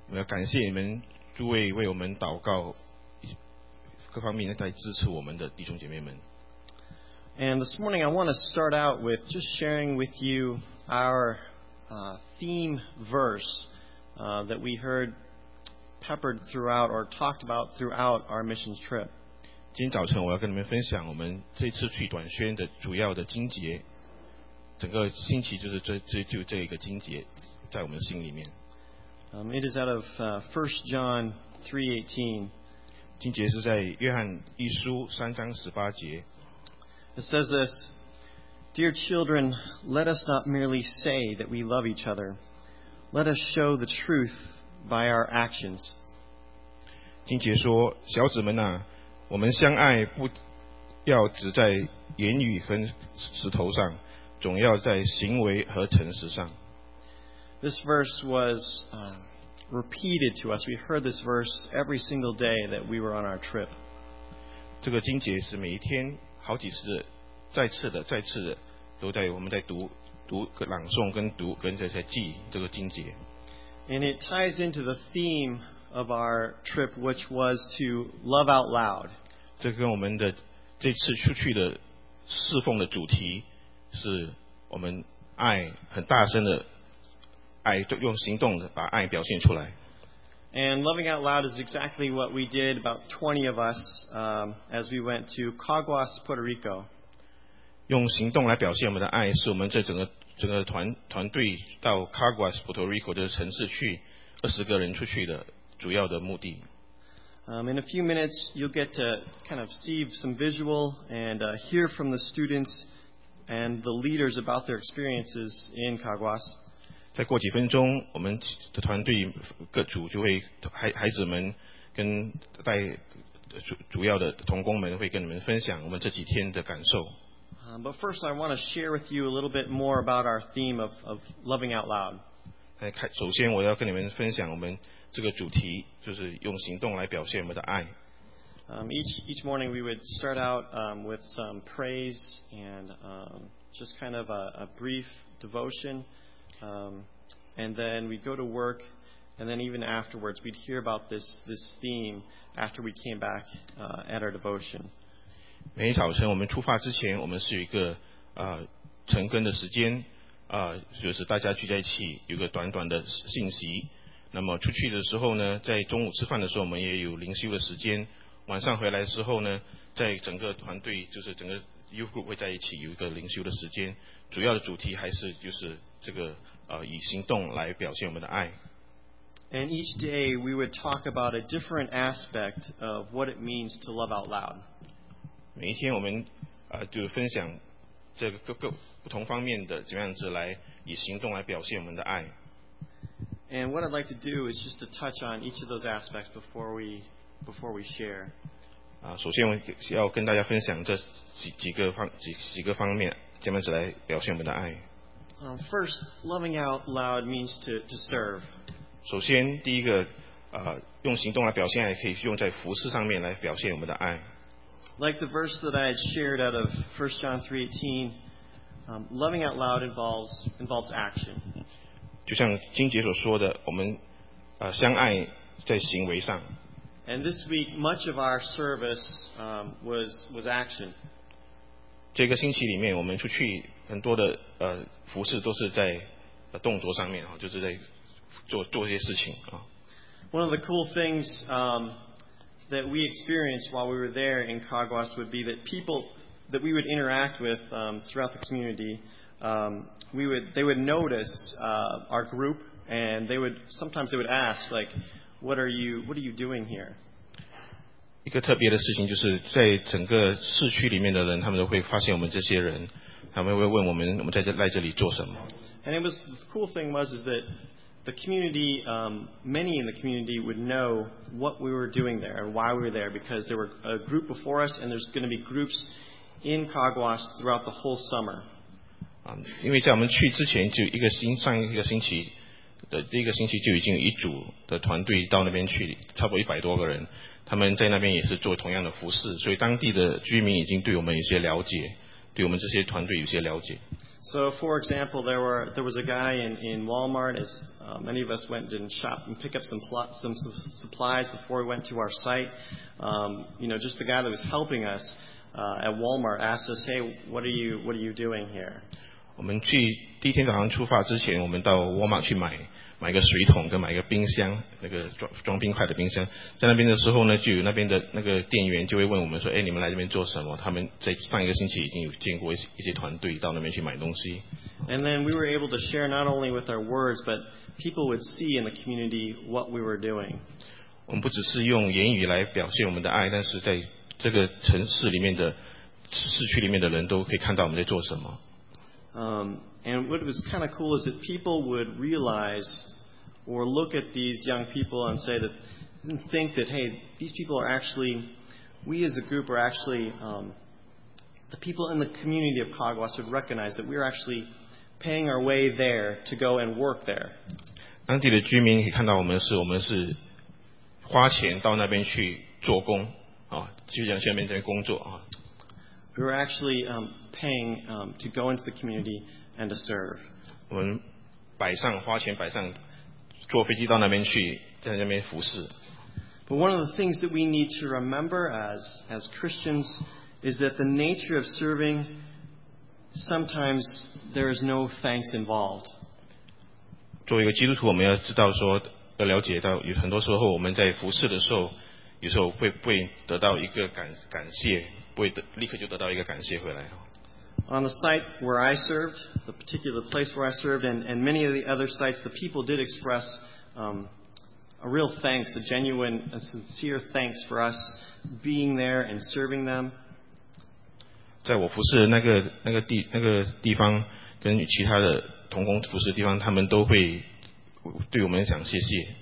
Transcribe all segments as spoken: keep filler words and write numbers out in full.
我们要感谢你们诸位为我们祷告，各方面在支持我们的弟兄姐妹们。 And this morning I want to start out with just sharing with you our uh, theme verse uh, that we heard peppered throughout or talked about throughout our missions trip. 今天早晨我要跟你们分享我们这次去短宣的主要的经节，整个星期就是追追究这一个经节在我们心里面。 Um, it is out of uh, First John three eighteen. 经节是在约翰一书三章十八节。 It says this, Dear children, let us not merely say that we love each other. Let us show the truth by our actions. 经节说，小子们啊，我们相爱不要只在言语和石头上，总要在行为和诚实上。 This verse was uh, repeated to us. We heard this verse every single day that we were on our trip. 这个经节是每一天好几次的，再次的，再次的，都在我们在读读朗诵跟读跟在在记这个经节。 And it ties into the theme of our trip, which was to love out loud. 这跟我们的这次出去的侍奉的主题是我们爱很大声的爱，用行动的把爱表现出来。 And loving out loud is exactly what we did, about twenty of us, um, as we went to Caguas, Puerto Rico. 用行动来表现我们的爱，是我们这整个整个团团队到 Caguas, Puerto Rico 这个城市去二十个人出去的主要的目的。 Um, in a few minutes, you'll get to kind of see some visual and uh, hear from the students and the leaders about their experiences in Caguas. 再过几分钟，我们的团队各组就会孩孩子们跟带主主要的同工们会跟你们分享我们这几天的感受。 Um, but first, I want to share with you a little bit more about our theme of, of loving out loud. 来看，首先我要跟你们分享我们这个主题，就是用行动来表现我们的爱。 Um, each each morning we would start out um, with some praise and um, just kind of a, a brief devotion. Um, and then we'd go to work, and then even afterwards, we'd hear about this this theme after we came back uh, at our devotion. 每天早晨我们出发之前，我们是有一个呃晨更的时间，啊、呃，就是大家聚在一起，有个短短的信息。那么出去的时候呢，在中午吃饭的时候，我们也有灵修的时间。晚上回来的时候呢，在整个团队就是整个 youth group 会在一起有一个灵修的时间。主要的主题还是就是这个呃以行动来表现我们的爱。 And each day we would talk about a different aspect of what it means to love out loud. 每一天我们呃就分享这个各个不同方面的怎么样子来以行动来表现我们的爱。 And what I'd like to do is just to touch on each of those aspects before we before we share. 啊，首先我要跟大家分享这几几个方几几个方面，怎么样子来表现我们的爱。 Um, first, loving out loud means to to serve. 首先，第一个呃用行动来表现爱，可以用在服事上面来表现我们的爱。 Like the verse that I had shared out of First John three eighteen, um, loving out loud involves involves action. 就像经节所说的，我们呃相爱在行为上。 And this week, much of our service um, was was action. 这个星期里面，我们出去很多的呃服事都是在呃动作上面啊，就是在做做一些事情啊。 One of the cool things um, that we experienced while we were there in Caguas would be that people that we would interact with um, throughout the community, um, we would they would notice uh, our group, and they would sometimes they would ask like, "What are you What are you doing here?" 一个特别的事情就是在整个市区里面的人，他们都会发现我们这些人，他们会问我们我们在这来这里做什么。 And it was the cool thing was is that the community, um, many in the community would know what we were doing there and why we were there because there were a group before us and there's going to be groups in Caguas throughout the whole summer. 啊，因为在我们去之前就一个星上一个星期的第一个星期就已经有一组的团队到那边去，差不多一百多个人，他们在那边也是做同样的服事，所以当地的居民已经对我们有些了解，对我们这些团队有些了解。 So, for example, there were there was a guy in in Walmart. As uh, many of us went and shop and pick up some pl- some, some supplies before we went to our site. Um, you know, just the guy that was helping us uh, at Walmart asked us, "Hey, what are you what are you doing here?" 我们去第一天早上出发之前，我们到沃尔玛去买买一个水桶跟买一个冰箱，那个装装冰块的冰箱。在那边的时候呢，就有那边的那个店员就会问我们说：“哎，你们来这边做什么？”他们在上一个星期已经有见过一些一些团队到那边去买东西。 And then we were able to share not only with our words, but people would see in the community what we were doing. 我们不只是用言语来表现我们的爱，但是在这个城市里面的市区里面的人都可以看到我们在做什么。 Um, and what was kind of cool is that people would realize or look at these young people and say that, and think that, hey, these people are actually, we as a group are actually, um, the people in the community of Kaagwas would recognize that we're actually paying our way there to go and work there. 当地的居民可以看到我们是，我们是花钱到那边去做工啊，就像去那边在工作啊。 We were actually um, paying um, to go into the community and to serve. 我们摆上花钱摆上，坐飞机到那边去，在那边服侍。 But one of the things that we need to remember as as Christians is that the nature of serving, sometimes there is no thanks involved. 作为一个基督徒，我们要知道说，要了解到，有很多时候我们在服侍的时候，有时候会不会得到一个感感谢，不会得立刻就得到一个感谢回来。 On the site where I served, the particular place where I served, and, and many of the other sites, the people did express um, a real thanks, a genuine, a sincere thanks for us being there and serving them. 在我服侍的那个那个地那个地方，跟其他的同工服侍的地方，他们都会对我们讲谢谢。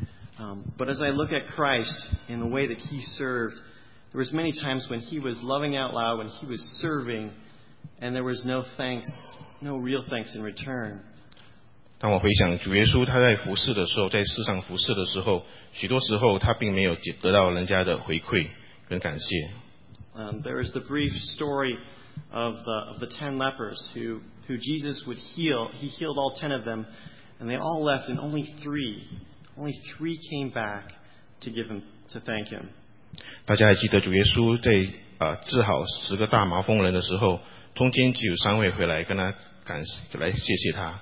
Um, but as I look at Christ in the way that He served, there was many times when He was loving out loud, when He was serving, and there was no thanks, no real thanks in return. 当我回想主耶稣他在服侍的时候，在世上服侍的时候，许多时候他并没有得到人家的回馈跟感谢。 Um, there is the brief story of the, of the ten lepers who, who Jesus would heal. He healed all ten of them, and they all left, and only three, only three came back to give him to thank him. 大家还记得主耶稣在啊治好十个大麻风人的时候，中间只有三位回来跟他感来谢谢他。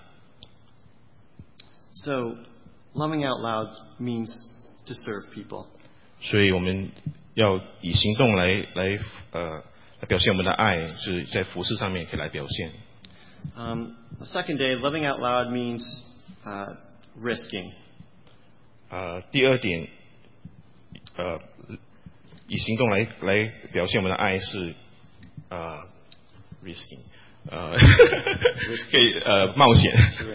So, loving out loud means to serve people. 所以我们要以行动来来呃来表现我们的爱，是在服事上面可以来表现。 Um, the second day, loving out loud means uh, risking. 呃，第二点，呃，以行动来来表现我们的爱是呃 risking， 呃，可以呃冒险。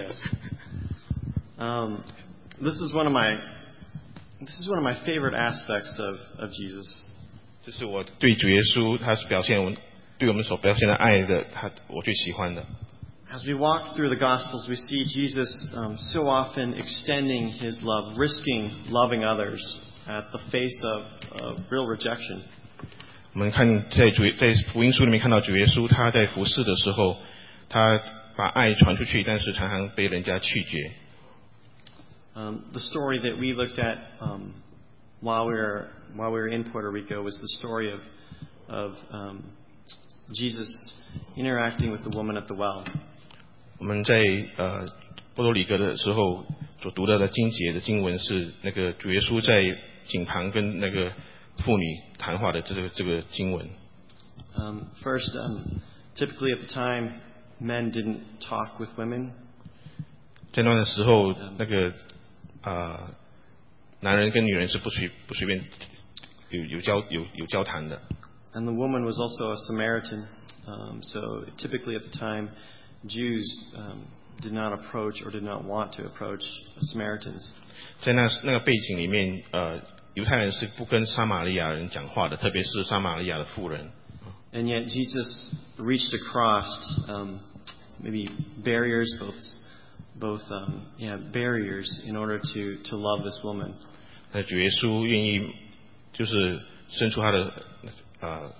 Um, this is one of my this is one of my favorite aspects of of Jesus. 这是我对主耶稣他表现我对我们所表现的爱的，他我最喜欢的。 As we walk through the Gospels, we see Jesus um, so often extending His love, risking loving others at the face of, of real rejection. 我们看在主在福音书里面看到主耶稣他在服侍的时候，他把爱传出去，但是常常被人家拒绝。 Um, the story that we looked at um, while we were while we were in Puerto Rico was the story of of um, Jesus interacting with the woman at the well. 我们在呃波多黎各的时候所读到的经节的经文是那个主耶稣在井旁跟那个妇女谈话的这个这个经文。 Um, first, um, typically at the time, men didn't talk with women. 在那的时候，那个啊、呃，男人跟女人是不随不随便有有交有有交谈的。 And the woman was also a Samaritan, um, so typically at the time, Jews um, did not approach or did not want to approach Samaritans. 在那那个背景里面，呃，犹太人是不跟撒玛利亚人讲话的，特别是撒玛利亚的妇人。 And yet Jesus reached across um, maybe barriers, both both um, yeah barriers in order to to love this woman. 那主耶稣愿意就是伸出他的呃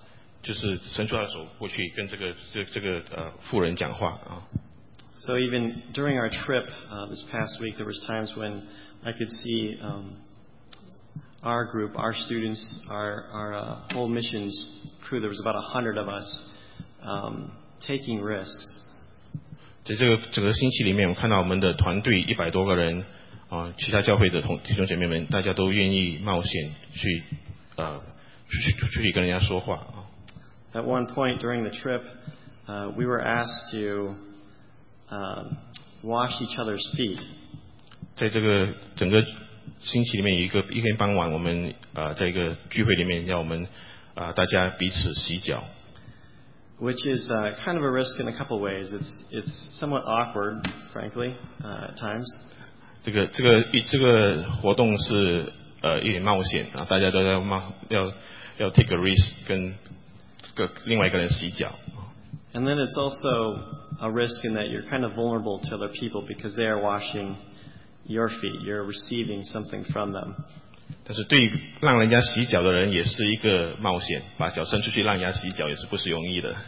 就是伸出他的手过去跟这个这这个呃妇人讲话啊。 So even during our trip uh, this past week, there was times when I could see um, our group, our students, our, our uh, whole missions crew. There was about a hundred of us um, taking risks. 在这个整个星期里面，我们看到我们的团队一百多个人啊，其他教会的同弟兄姐妹们，大家都愿意冒险去呃出去出去跟人家说话啊。 At one point during the trip, uh, we were asked to um, wash each other's feet. 在这个整个星期里面，有一个一天傍晚，我们呃在一个聚会里面，要我们啊、呃、大家彼此洗脚。 Which is uh, kind of a risk in a couple ways. It's it's somewhat awkward, frankly, uh, at times. 这个这个一这个活动是呃一点冒险啊，大家都要冒要要 take a risk 跟个另外一个人洗脚。 And then it's also a risk in that you're kind of vulnerable to other people because they are washing your feet. You're receiving something from them. 但是对于让人家洗脚的人也是一个冒险，把脚伸出去让人家洗脚也是不是容易的。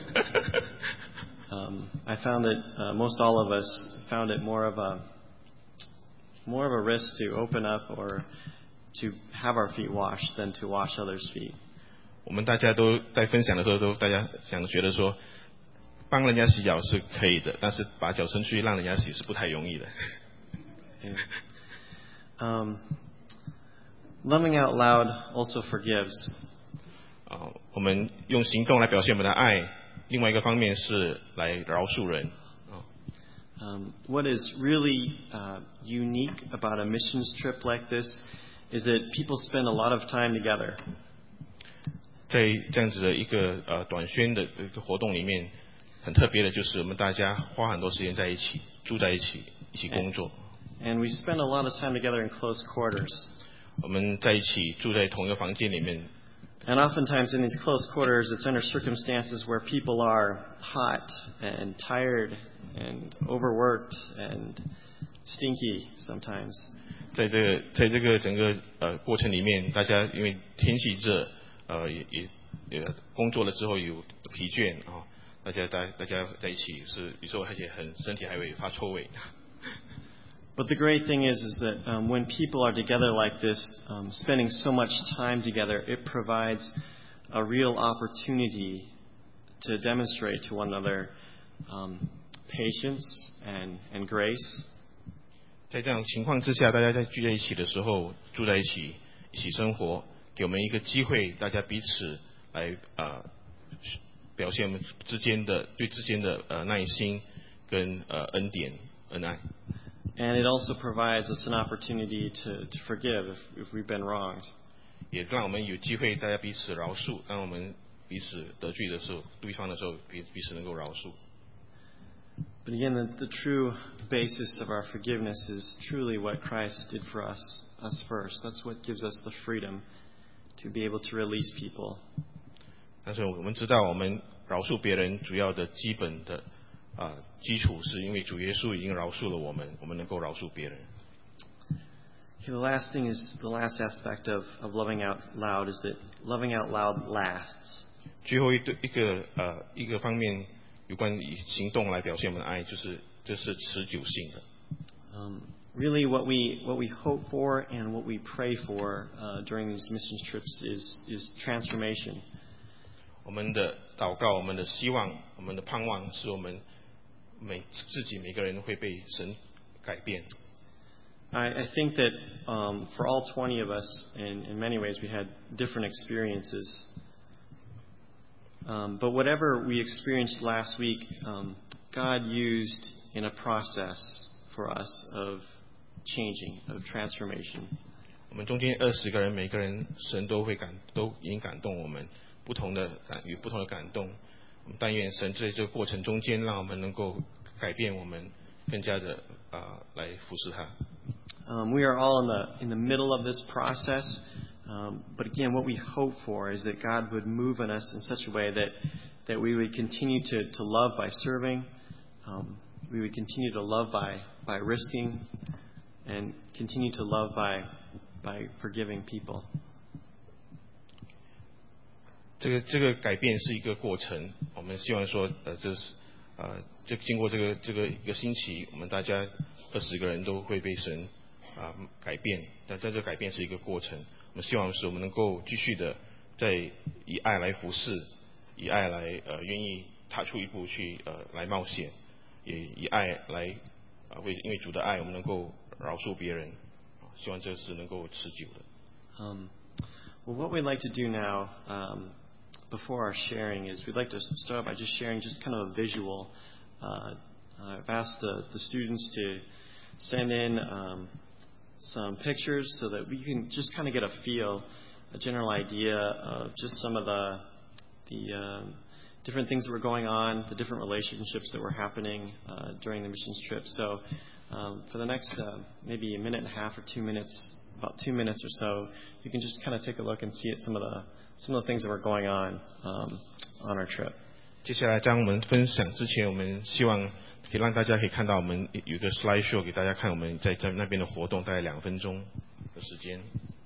um, I found that uh, most all of us found it more of a more of a risk to open up or to have our feet washed than to wash others' feet. 我们大家都在分享的时候，都大家想觉得说，帮人家洗脚是可以的，但是把脚伸出去让人家洗是不太容易的。 Yeah. Um, Loving out loud also forgives. 啊，我们用行动来表现我们的爱，另外一个方面是来饶恕人。啊。 Um, what is really uh, unique about a missions trip like this is that people spend a lot of time together. 在这样子的一个呃短宣的一个活动里面，很特别的就是我们大家花很多时间在一起，住在一起，一起工作。 And we spend a lot of time together in close quarters. 我们在一起住在同一个房间里面。 And oftentimes in these close quarters, it's under circumstances where people are hot and tired and overworked and stinky sometimes. 在这个在这个整个呃过程里面，大家因为天气热，呃也也也工作了之后有疲倦啊，大家大大家在一起是有时候而且很身体还会发臭味。 But the great thing is, is that um, when people are together like this, um, spending so much time together, it provides a real opportunity to demonstrate to one another um, patience and, and grace. 在这样情况之下，大家在聚在一起的时候，住在一起，一起生活，给我们一个机会，大家彼此来呃表现我们之间的对之间的呃耐心跟呃恩典恩爱。 And it also provides us an opportunity to, to forgive if, if we've been wronged. 也让我们有机会大家彼此饶恕，当我们彼此得罪的时候，对方的时候，彼彼此能够饶恕。 But again, the, the true basis of our forgiveness is truly what Christ did for us, us first. That's what gives us the freedom to be able to release people. 但是我们知道，我们饶恕别人主要的基本的啊、呃、基础，是因为主耶稣已经饶恕了我们，我们能够饶恕别人。 Okay, the last thing is the last aspect of, of loving out loud is that loving out loud lasts. 最后一个一个呃一个方面，有关以行动来表现我们的爱，就是这是持久性的。 Um, really, what we what we hope for and what we pray for uh, during these missions trips is is transformation. 我们的祷告，我们的希望，我们的盼望，是我们每自己每个人会被神改变。 I, I think that um, for all twenty of us, in, in many ways, we had different experiences. Um, but whatever we experienced last week, um, God used in a process for us of changing, of transformation. 我们中间二十个人，每个人神都会感，都已经感动我们，不同的感与不同的感动。我们但愿神在这个过程中间，让我们能够改变我们，更加的啊、呃、来服侍他。 Um, we are all in the in the middle of this process, um, but again, what we hope for is that God would move in us in such a way that that we would continue to, to love by serving, um, we would continue to love by by risking, and continue to love by by forgiving people. 这个这个改变是一个过程，我们希望说，呃，这是，呃，就经过这个这个一个星期，我们大家二十个人都会被神啊、呃、改变，但在这改变是一个过程。我们希望是我们能够继续的在以爱来服侍，以爱来呃愿意踏出一步去呃来冒险，也以爱来啊、呃、为因为主的爱，我们能够饶恕别人，希望这是能够持久的。 Um, well, what we'd like to do now, um, before our sharing, is we'd like to start by just sharing just kind of a visual. Uh, I've asked the, the students to send in um, some pictures so that we can just kind of get a feel, a general idea of just some of the the um, different things that were going on, the different relationships that were happening uh, during the missions trip. So um, for the next uh, maybe a minute and a half or two minutes, about two minutes or so, you can just kind of take a look and see at some of the some of the things that were going on um, on our trip. 接下来，当我们分享之前，我们希望可以让大家可以看到，我们有一个 slide show 给大家看，我们在在那边的活动，大概两分钟的时间。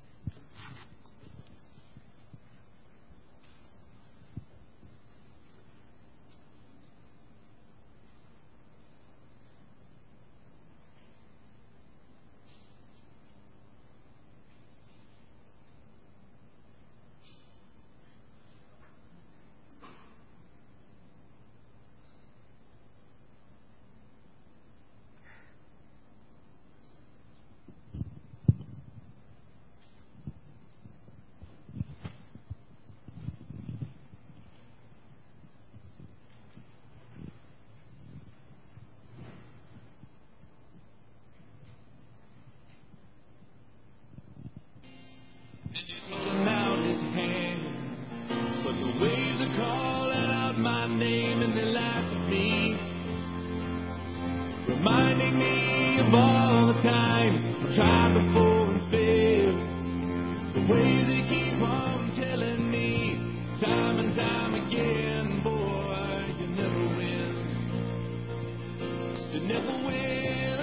Reminding me of all the times I tried before and failed. The way they keep on telling me time and time again, boy, you never win. You never win.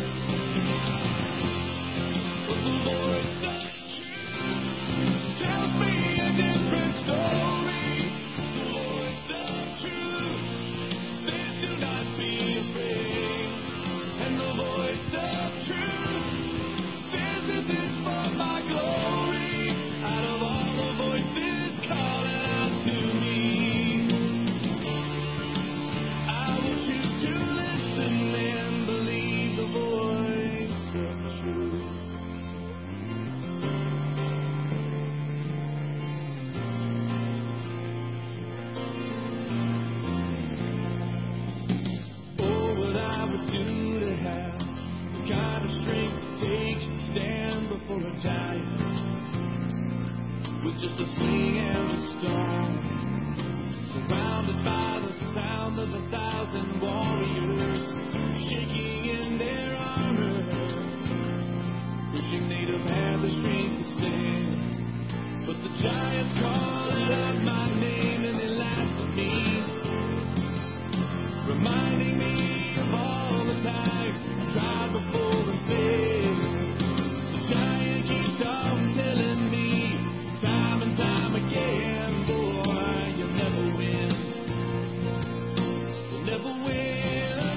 But the voice of truth tells me a different story. The voice of truth says do not be afraid. And the voice of truth says this is for my glory. Out of all the voices calling out to me, I will choose to listen and believe the voice of truth. Oh, what I would do to have the kind of strength it takes to stand before a giant with just a sling and a stone, surrounded by the sound of a thousand warriors shaking in their armor, wishing they'd have had the strength to stand. But the giants calling out my name and they laughed at me, reminding me of all the times I tried before and failed. The giant keeps on telling me time and time again, boy, you'll never win. You'll never win.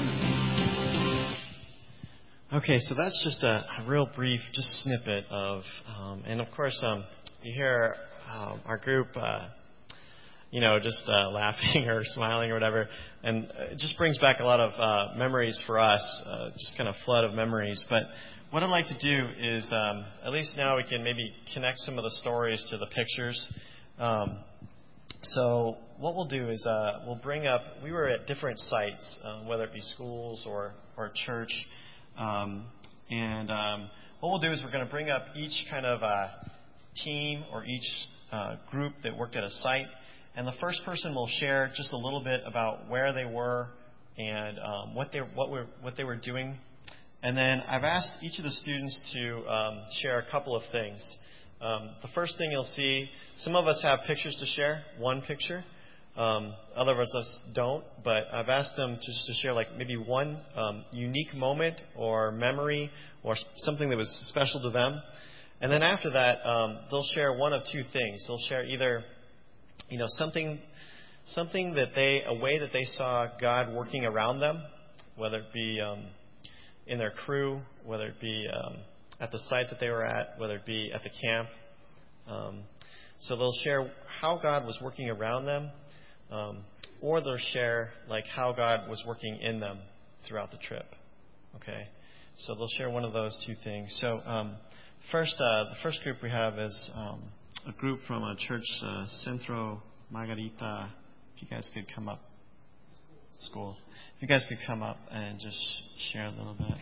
Okay, so that's just a, a real brief, just snippet of, um, and of course, um, you hear um, our group, uh, you know, just uh, laughing or smiling or whatever, and it just brings back a lot of uh, memories for us, uh, just kind of flood of memories. But what I'd like to do is, um, at least now we can maybe connect some of the stories to the pictures. Um, so what we'll do is uh, we'll bring up, we were at different sites, uh, whether it be schools or, or church, um, and um, what we'll do is we're going to bring up each kind of uh, team or each uh, group that worked at a site. And the first person will share just a little bit about where they were and um, what they what were what they were doing. And then I've asked each of the students to um, share a couple of things. Um, the first thing you'll see, some of us have pictures to share, one picture. Um, other of us don't, but I've asked them just to share like maybe one um, unique moment or memory or something that was special to them. And then after that, um, they'll share one of two things. They'll share either you know, something, something that they, a way that they saw God working around them, whether it be um, in their crew, whether it be um, at the site that they were at, whether it be at the camp. Um, so they'll share how God was working around them, um, or they'll share like how God was working in them throughout the trip. Okay, so they'll share one of those two things. So um, first, uh, the first group we have is um, a group from a church, uh, Centro Margarita. If you guys could come up, school. If you guys could come up and just share a little bit.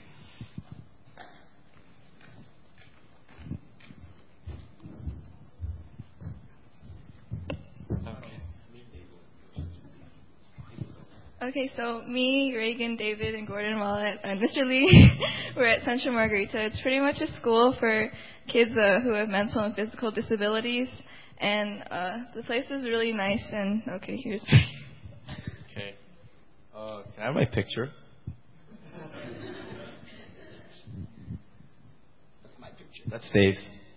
Okay, so me, Reagan, David, and Gordon Wallet, and Mister Lee, we're at Central Margarita. It's pretty much a school for kids uh, who have mental and physical disabilities, and uh, the place is really nice. And okay, here's. Okay. Uh, can I have my picture? That's my picture. That's Dave's.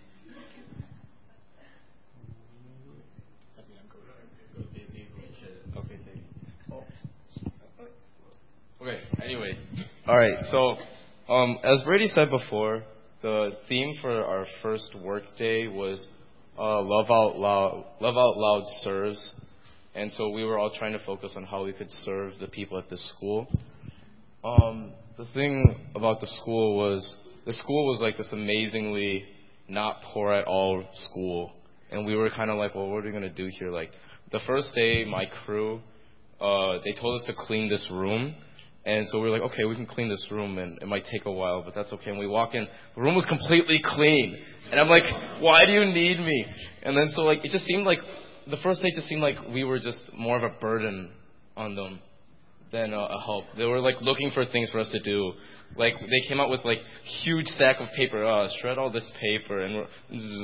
Okay, anyways. Alright, so, um, as Brady said before, the theme for our first work day was uh, Love Out Loud, Love Out Loud serves. And so we were all trying to focus on how we could serve the people at this school. Um, the thing about the school was, the school was like this amazingly not poor at all school. And we were kind of like, well, what are we going to do here? Like, the first day, my crew, uh, they told us to clean this room. And so we were like, okay, we can clean this room, and it might take a while, but that's okay. And we walk in, the room was completely clean. And I'm like, why do you need me? And then so, like, it just seemed like, the first day just seemed like we were just more of a burden on them than uh, a help. They were, like, looking for things for us to do. Like, they came out with, like, huge stack of paper. Oh, shred all this paper. And we're,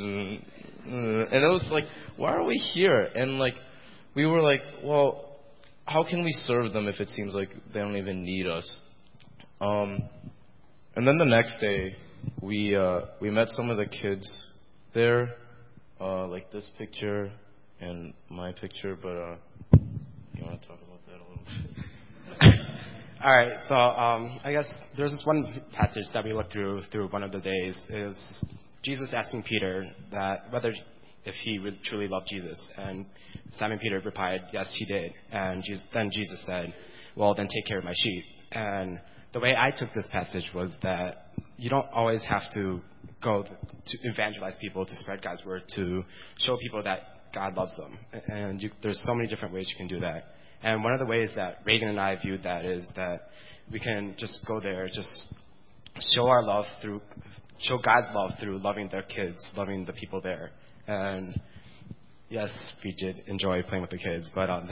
and it was like, why are we here? And, like, we were like, well, how can we serve them if it seems like they don't even need us? Um, and then the next day, we uh, we met some of the kids there, uh, like this picture and my picture. But uh, you want to talk about that a little bit? All right. So um, I guess there's this one passage that we looked through through one of the days. Is Jesus asking Peter that whether if he would truly love Jesus. And Simon Peter replied, yes, he did. And Jesus, then Jesus said, well, then take care of my sheep. And the way I took this passage was that you don't always have to go to evangelize people, to spread God's word, to show people that God loves them. And you, there's so many different ways you can do that. And one of the ways that Reagan and I viewed that is that we can just go there, just show our love through, show God's love through loving their kids, loving the people there. And yes, we did enjoy playing with the kids, but um.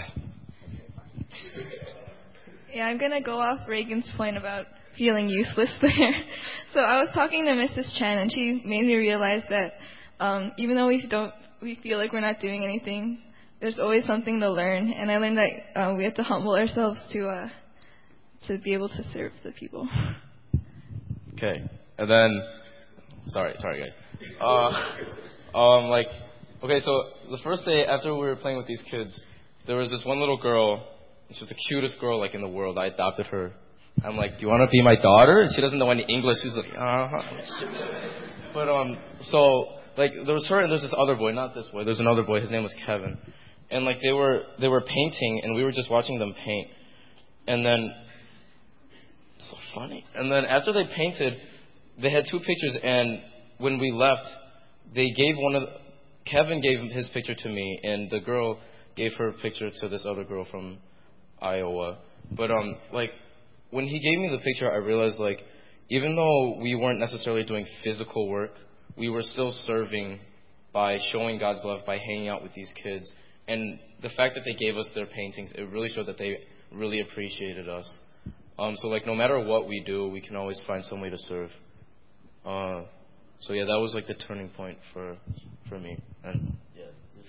Yeah, I'm gonna go off Reagan's point about feeling useless there. So I was talking to Missus Chen, and she made me realize that um, even though we don't, we feel like we're not doing anything, there's always something to learn. And I learned that uh, we have to humble ourselves to uh, to be able to serve the people. Okay, and then, sorry, sorry guys. Uh, Um, like, okay, so the first day after we were playing with these kids, there was this one little girl. She was the cutest girl, like, in the world. I adopted her. I'm like, do you want to be my daughter? And she doesn't know any English. She's like, uh-huh. But, um, so, like, there was her and there's this other boy, not this boy. There's another boy. His name was Kevin. And, like, they were, they were painting, and we were just watching them paint. And then, so funny. And then after they painted, they had two pictures, and when we left, they gave one of, Kevin gave his picture to me, and the girl gave her picture to this other girl from Iowa. But, um, like, when he gave me the picture, I realized, like, even though we weren't necessarily doing physical work, we were still serving by showing God's love, by hanging out with these kids. And the fact that they gave us their paintings, it really showed that they really appreciated us. Um, so, like, no matter what we do, we can always find some way to serve. Uh... So yeah, that was like the turning point for for me. And yeah,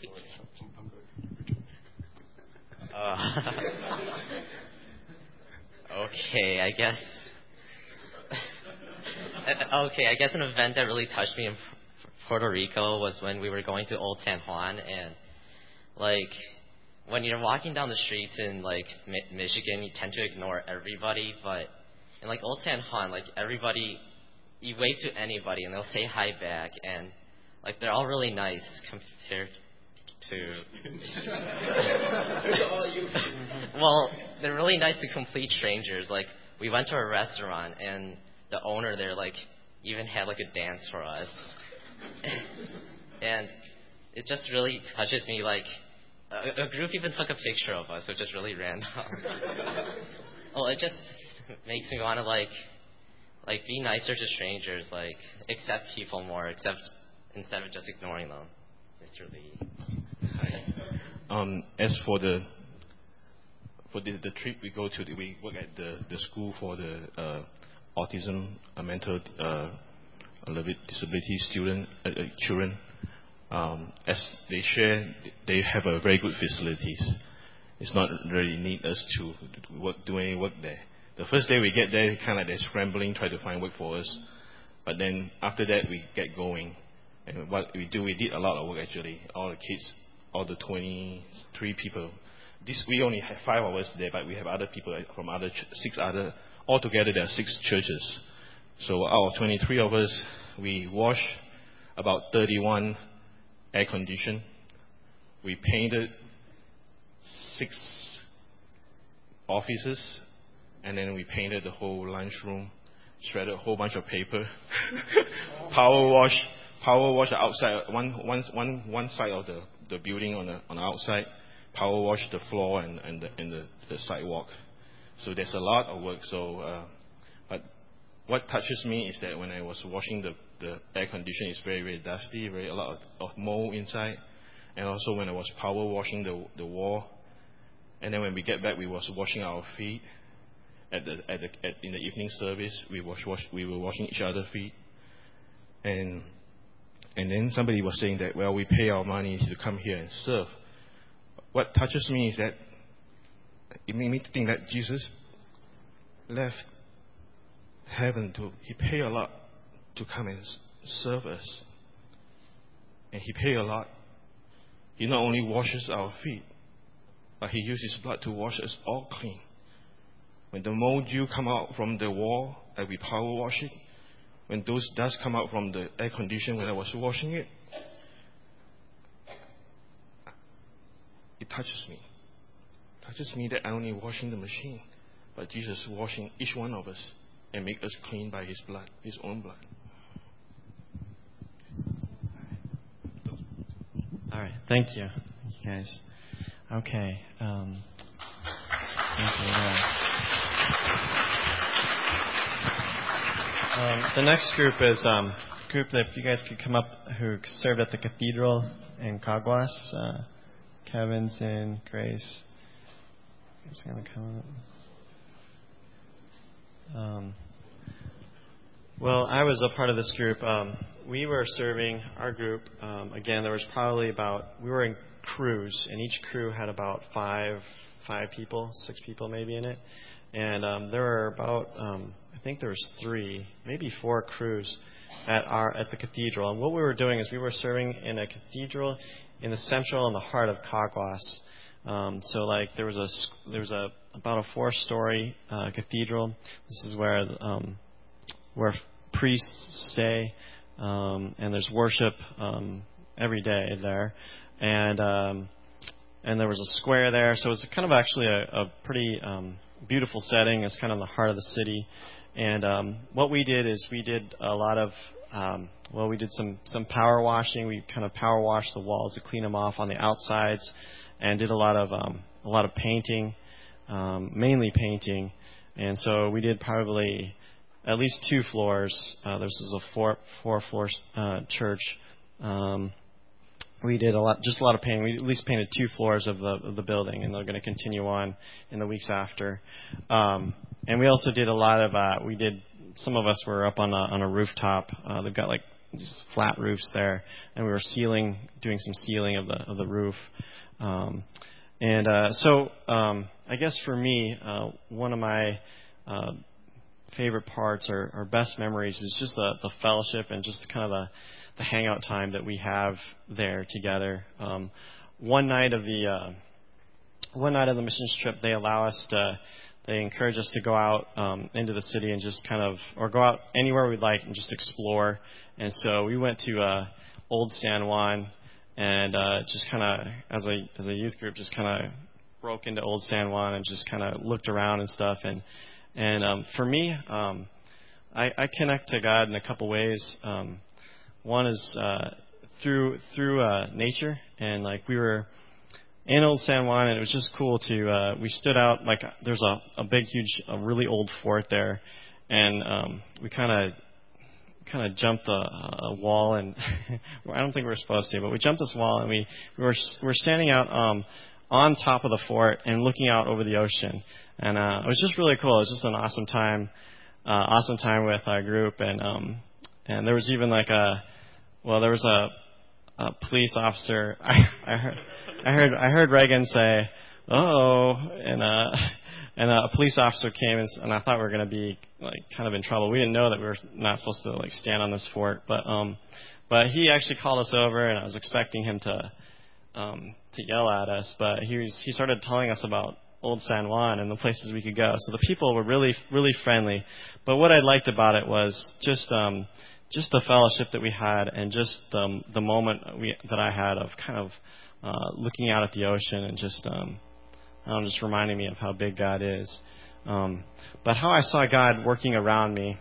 uh, okay, I guess. okay, I guess an event that really touched me in Puerto Rico was when we were going to Old San Juan, and like when you're walking down the streets in like Mi- Michigan, you tend to ignore everybody, but in like Old San Juan, like everybody, you wave to anybody and they'll say hi back, and like they're all really nice compared to. Well, they're really nice to complete strangers. Like we went to a restaurant and the owner there like even had like a dance for us, and it just really touches me. Like a, a group even took a picture of us, which is really random. Oh, it just makes me want to like, like be nicer to strangers, like accept people more, accept instead of just ignoring them. It's really. Um, as for the for the, the trip we go to, the, we work at the, the school for the uh, autism, uh, mental, uh, a little bit disability student uh, uh, children. Um, as they share, they have a very good facilities. It's not really need us to, to work, do any work there. The first day we get there, kind of like they're scrambling, try to find work for us. But then after that, we get going. And what we do, we did a lot of work actually. All the kids, all the twenty-three people. This we only have five of us there, but we have other people from other ch- six other. Altogether, there are six churches. So out of twenty-three of us, we wash about thirty-one air condition. We painted six offices, and then we painted the whole lunchroom, shredded a whole bunch of paper, power wash, power wash outside, one, one, one, one side of the, the building on the, on the outside, power wash the floor and, and, the, and the, the sidewalk. So there's a lot of work. So, uh, but what touches me is that when I was washing the, the air conditioner, it's very, very dusty, very a lot of, of mold inside. And also when I was power washing the, the wall, and then when we get back, we was washing our feet. At the, at the, at, in the evening service, we was wash, we were washing each other's feet. And and then somebody was saying that, well, we pay our money to come here and serve. What touches me is that it made me think that Jesus left heaven to, he paid a lot to come and serve us. And he paid a lot. He not only washes our feet, but he used his blood to wash us all clean. When the mold come out from the wall, and we power wash it, when those dust come out from the air conditioner when I was washing it, it touches me. It touches me that I'm only washing the machine, but Jesus is washing each one of us and make us clean by his blood, his own blood. All right, thank you, thank you guys. Okay, um, thank you. Yeah. Um, the next group is um, a group that if you guys could come up who served at the cathedral in Caguas. Uh, Kevin's and Grace. It's going to come up. Um, well, I was a part of this group. Um, we were serving our group. Um, again, there was probably about, we were in crews, and each crew had about five, five people, six people maybe in it. And um, there were about, um, I think there was three, maybe four crews at our at the cathedral. And what we were doing is we were serving in a cathedral in the central and the heart of Caguas. Um, so like there was a there was a about a four-story uh, cathedral. This is where um, where priests stay, um, and there's worship um, every day there. And um, and there was a square there, so it was kind of actually a, a pretty um, beautiful setting. It's kind of the heart of the city. And um, what we did is we did a lot of, um, well, we did some, some power washing. We kind of power washed the walls to clean them off on the outsides, and did a lot of um, a lot of painting, um, mainly painting. And so we did probably at least two floors. Uh, this was a four four floor uh, church. Um, We did a lot, just a lot of painting. We at least painted two floors of the of the building, and they're going to continue on in the weeks after. Um, and we also did a lot of. Uh, we did. Some of us were up on a on a rooftop. Uh, they've got like just flat roofs there, and we were sealing, doing some sealing of the of the roof. Um, and uh, so, um, I guess for me, uh, one of my uh, favorite parts or, or best memories is just the the fellowship and just kind of the the hangout time that we have there together. Um, one night of the uh, one night of the missions trip, they allow us to, they encourage us to go out um, into the city and just kind of, or go out anywhere we'd like and just explore. And so we went to uh, Old San Juan and uh, just kind of, as a as a youth group, just kind of broke into Old San Juan and just kind of looked around and stuff. And and um, for me, um, I, I connect to God in a couple ways. Um, one is uh, through through uh, nature, and like we were in Old San Juan, and it was just cool to. Uh, we stood out like there's a, a big, huge, a really old fort there, and um, we kind of kind of jumped a, a wall, and I don't think we were supposed to, but we jumped this wall, and we we were we were standing out um, on top of the fort and looking out over the ocean, and uh, it was just really cool. It was just an awesome time, uh, awesome time with our group, and um, and there was even like a well, there was a, a police officer. I, I heard. I heard I heard Reagan say, "Oh," and uh, and uh, a police officer came, and, and I thought we were going to be like kind of in trouble. We didn't know that we were not supposed to like stand on this fort, but um, but he actually called us over, and I was expecting him to um to yell at us, but he was he started telling us about Old San Juan and the places we could go. So the people were really really friendly. But what I liked about it was just um just the fellowship that we had, and just the the moment we that I had of kind of Uh, looking out at the ocean and just, um, um, just reminding me of how big God is. Um, but how I saw God working around me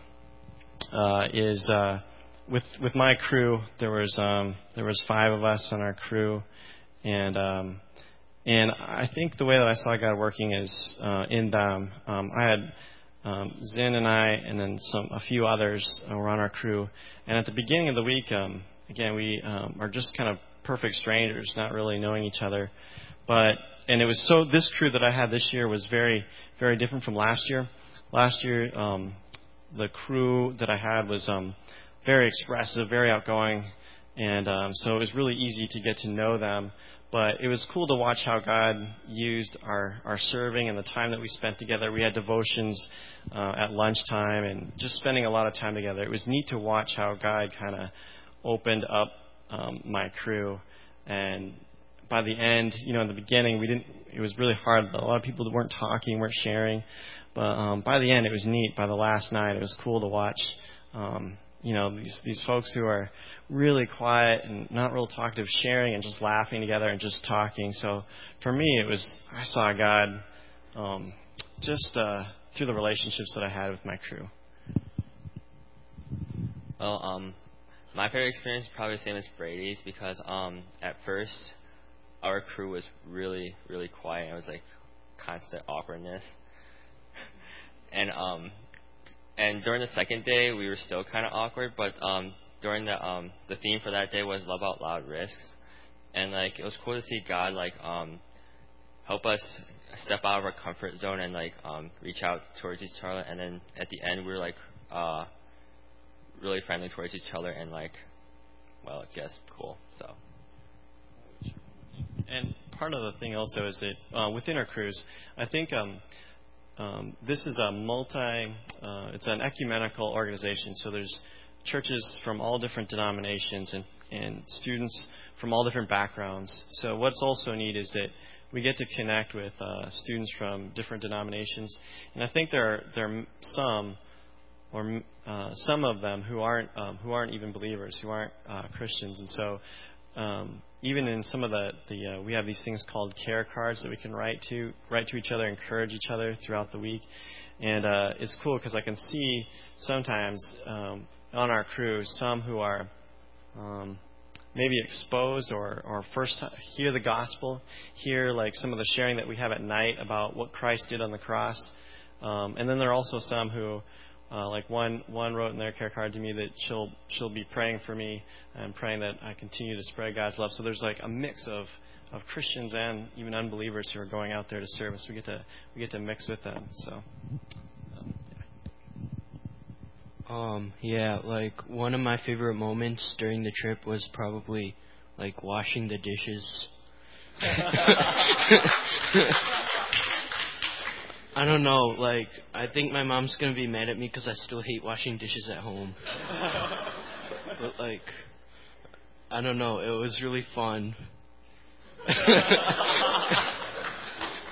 uh, is uh, with with my crew. There was um, there was five of us on our crew, and um, and I think the way that I saw God working is uh, in them. Um, I had um, Zin and I, and then some a few others were on our crew. And at the beginning of the week, um, again, we um, are just kind of perfect strangers, not really knowing each other. But and it was so this crew that I had this year was very, very different from last year. Last year, um, the crew that I had was um, very expressive, very outgoing, and um, so it was really easy to get to know them. But it was cool to watch how God used our, our serving and the time that we spent together. We had devotions uh, at lunchtime and just spending a lot of time together. It was neat to watch how God kind of opened up Um, my crew, and by the end, you know, in the beginning, we didn't. It was really hard. A lot of people weren't talking, weren't sharing, but um, by the end, it was neat. By the last night, it was cool to watch. Um, you know, these these folks who are really quiet and not real talkative, sharing and just laughing together and just talking. So for me, it was I saw God um, just uh, through the relationships that I had with my crew. Well, um. My favorite experience is probably the same as Brady's, because um, at first our crew was really, really quiet. It was like constant awkwardness, and um, and during the second day we were still kind of awkward. But um, during the um, the theme for that day was Love Out Loud Risks, and like it was cool to see God like um, help us step out of our comfort zone and like um, reach out towards each other. And then at the end we were like. Uh, really friendly towards each other, and like, well, I guess cool. So, and part of the thing also is that uh, within our crews, I think um, um, this is a multi, uh, it's an ecumenical organization. So there's churches from all different denominations and, and students from all different backgrounds. So what's also neat is that we get to connect with uh, students from different denominations, and I think there are there are some. or uh, some of them who aren't um, who aren't even believers, who aren't uh, Christians, and so um, even in some of the the uh, we have these things called care cards that we can write to write to each other, encourage each other throughout the week, and uh, it's cool because I can see sometimes um, on our crew some who are um, maybe exposed or or first hear the gospel, hear like some of the sharing that we have at night about what Christ did on the cross, um, and then there are also some who. Uh, like one, one wrote in their care card to me that she'll she'll be praying for me and praying that I continue to spread God's love. So there's like a mix of, of Christians and even unbelievers who are going out there to serve us. We get to we get to mix with them. So, um, yeah. Um, yeah, like one of my favorite moments during the trip was probably like washing the dishes. I don't know, like, I think my mom's going to be mad at me because I still hate washing dishes at home. But, like, I don't know, it was really fun.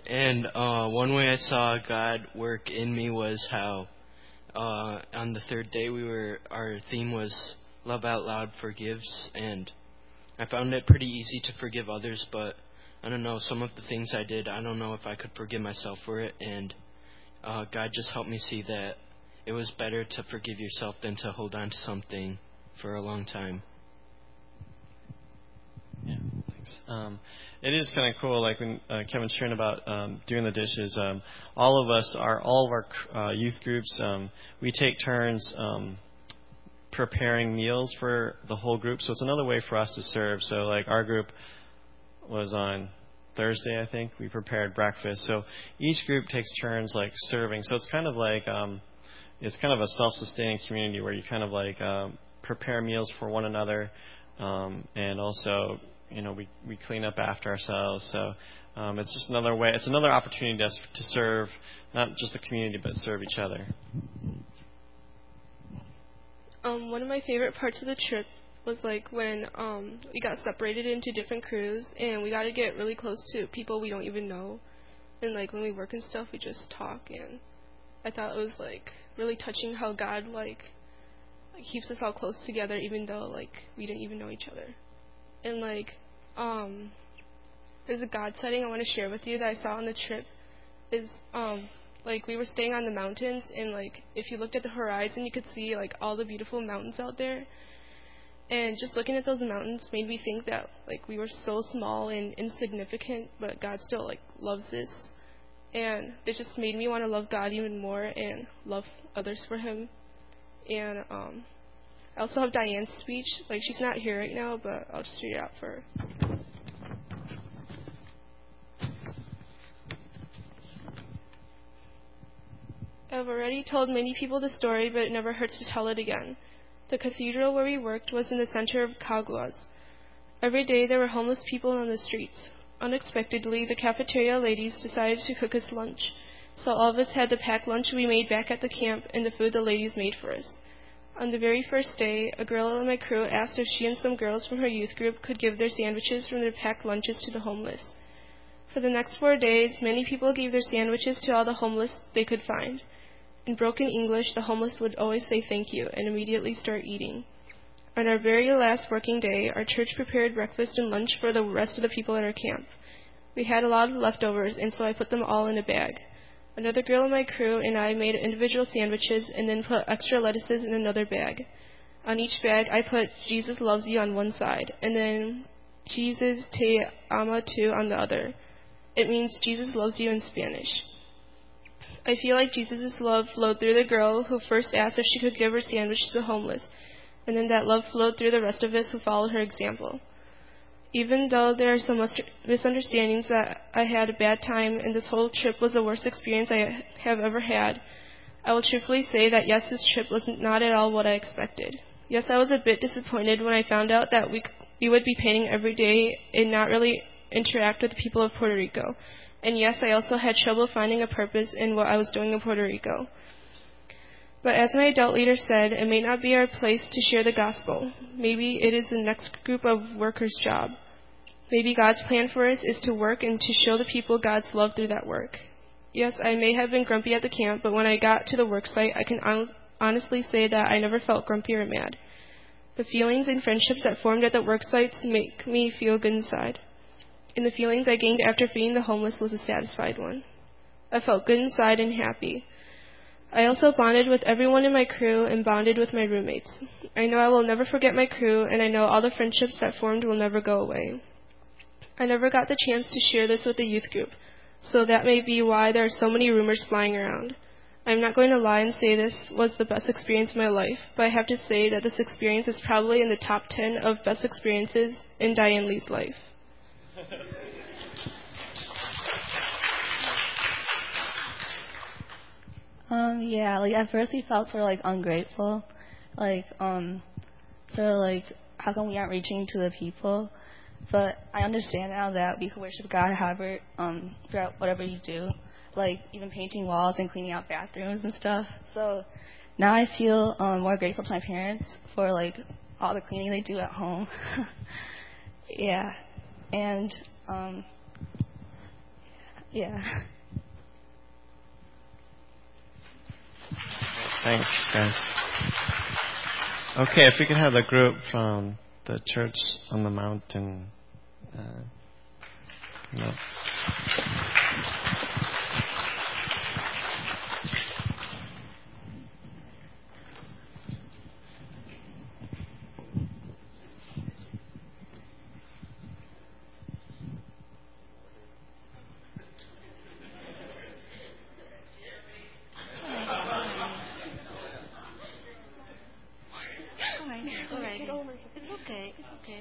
And uh, one way I saw God work in me was how uh, on the third day we were our theme was Love Out Loud Forgives, and I found it pretty easy to forgive others, but I don't know, some of the things I did, I don't know if I could forgive myself for it, and uh, God just helped me see that it was better to forgive yourself than to hold on to something for a long time. Yeah, thanks. Um, it is kind of cool, like when uh, Kevin's sharing about um, doing the dishes. Um, all of us, are all of our uh, youth groups, um, we take turns um, preparing meals for the whole group. So it's another way for us to serve. So like our group was on Thursday, I think, we prepared breakfast. So each group takes turns like serving. So it's kind of like um, it's kind of a self-sustaining community where you kind of like um, prepare meals for one another, um, and also, you know, we, we clean up after ourselves. So um, it's just another way. It's another opportunity to, to serve not just the community, but serve each other. Um, one of my favorite parts of the trip was like when um, we got separated into different crews, and we got to get really close to people we don't even know. And like when we work and stuff, we just talk. And I thought it was like really touching how God like keeps us all close together, even though like we didn't even know each other. And like um, there's a God setting I want to share with you that I saw on the trip. Is um, like we were staying on the mountains, and like if you looked at the horizon, you could see like all the beautiful mountains out there. And just looking at those mountains made me think that like we were so small and insignificant, but God still like loves us. And it just made me want to love God even more and love others for Him. And um, I also have Diane's speech. Like she's not here right now, but I'll just read it out for her. I've already told many people the story, but it never hurts to tell it again. The cathedral where we worked was in the center of Caguas. Every day there were homeless people on the streets. Unexpectedly, the cafeteria ladies decided to cook us lunch. So all of us had the packed lunch we made back at the camp and the food the ladies made for us. On the very first day, a girl on my crew asked if she and some girls from her youth group could give their sandwiches from their packed lunches to the homeless. For the next four days, many people gave their sandwiches to all the homeless they could find. In broken English, the homeless would always say thank you and immediately start eating. On our very last working day, our church prepared breakfast and lunch for the rest of the people at our camp. We had a lot of leftovers, and so I put them all in a bag. Another girl on my crew and I made individual sandwiches and then put extra lettuces in another bag. On each bag, I put Jesus loves you on one side, and then Jesus te ama tu on the other. It means Jesus loves you in Spanish. I feel like Jesus' love flowed through the girl who first asked if she could give her sandwich to the homeless, and then that love flowed through the rest of us who followed her example. Even though there are some misunderstandings that I had a bad time and this whole trip was the worst experience I have ever had, I will truthfully say that yes, this trip was not at all what I expected. Yes, I was a bit disappointed when I found out that we we would be painting every day and not really interact with the people of Puerto Rico. And yes, I also had trouble finding a purpose in what I was doing in Puerto Rico. But as my adult leader said, it may not be our place to share the gospel. Maybe it is the next group of workers' job. Maybe God's plan for us is to work and to show the people God's love through that work. Yes, I may have been grumpy at the camp, but when I got to the work site, I can on- honestly say that I never felt grumpy or mad. The feelings and friendships that formed at the work sites make me feel good inside. And the feelings I gained after feeding the homeless was a satisfied one. I felt good inside and happy. I also bonded with everyone in my crew and bonded with my roommates. I know I will never forget my crew, and I know all the friendships that formed will never go away. I never got the chance to share this with the youth group, so that may be why there are so many rumors flying around. I'm not going to lie and say this was the best experience of my life, but I have to say that this experience is probably in the top ten of best experiences in Diane Lee's life. Um, yeah, like at first we felt sort of like ungrateful, like um, sort of like how come we aren't reaching to the people? But I understand now that we can worship God however, um, throughout whatever you do, like even painting walls and cleaning out bathrooms and stuff. So now I feel um, more grateful to my parents for like all the cleaning they do at home. Yeah. And, um, Yeah. Thanks, guys. Okay, if we could have the group from the church on the mountain. Uh, come up. It's okay. It's okay.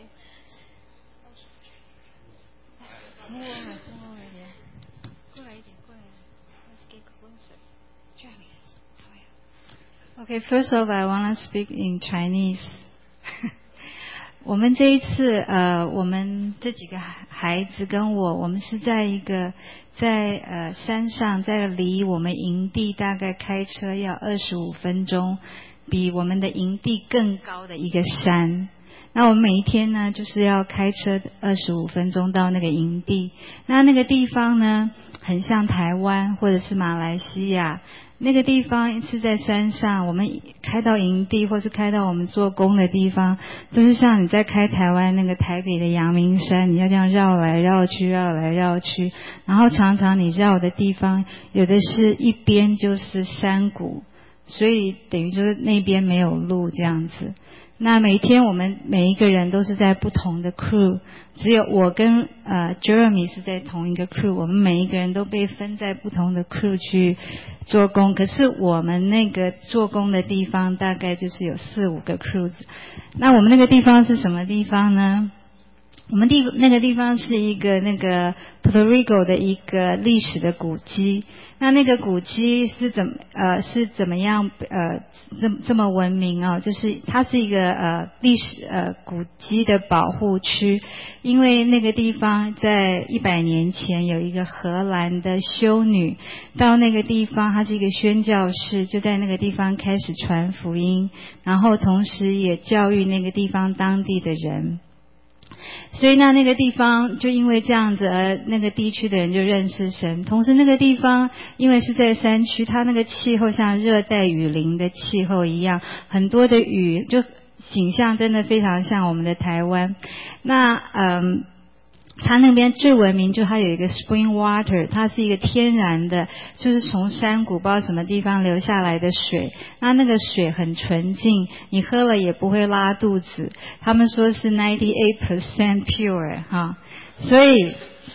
Move over, move over here. 过来一点，过来。Let's get closer. Travis, come here. Okay, first of all, I want to speak in Chinese. 我们这一次，呃，我们这几个孩子跟我，我们是在一个在呃山上，在离我们营地大概开车要二十五分钟，比我们的营地更高的一个山。那我们每一天呢，就是要开车二十五分钟到那个营地。那那个地方呢，很像台湾或者是马来西亚。那个地方是在山上，我们开到营地或是开到我们做工的地方，都是像你在开台湾那个台北的阳明山，你要这样绕来绕去，绕来绕去，然后常常你绕的地方，有的是一边就是山谷，所以等于就是那边没有路这样子。那每天我们每一个人都是在不同的 crew， 只有我跟呃 Jeremy 是在同一个 crew， 我们每一个人都被分在不同的 crew 去做工，可是我们那个做工的地方大概就是有四五个 crew。 那我们那个地方是什么地方呢？我们地那个地方是一个那个 Puerto Rico 的一个历史的古迹。那那个古迹是怎么呃是怎么样呃这这么闻名哦？就是它是一个呃历史呃古迹的保护区，因为那个地方在一百年前有一个荷兰的修女到那个地方，它是一个宣教士，就在那个地方开始传福音，然后同时也教育那个地方当地的人。所以呢，那个地方就因为这样子，而那个地区的人就认识神。同时，那个地方因为是在山区，它那个气候像热带雨林的气候一样，很多的雨，就景象真的非常像我们的台湾。那嗯。它那边最闻名就它有一个 spring water， 它是一个天然的，就是从山谷不知道什么地方流下来的水。那那个水很纯净，你喝了也不会拉肚子。他们说是 ninety-eight percent pure 哈，所以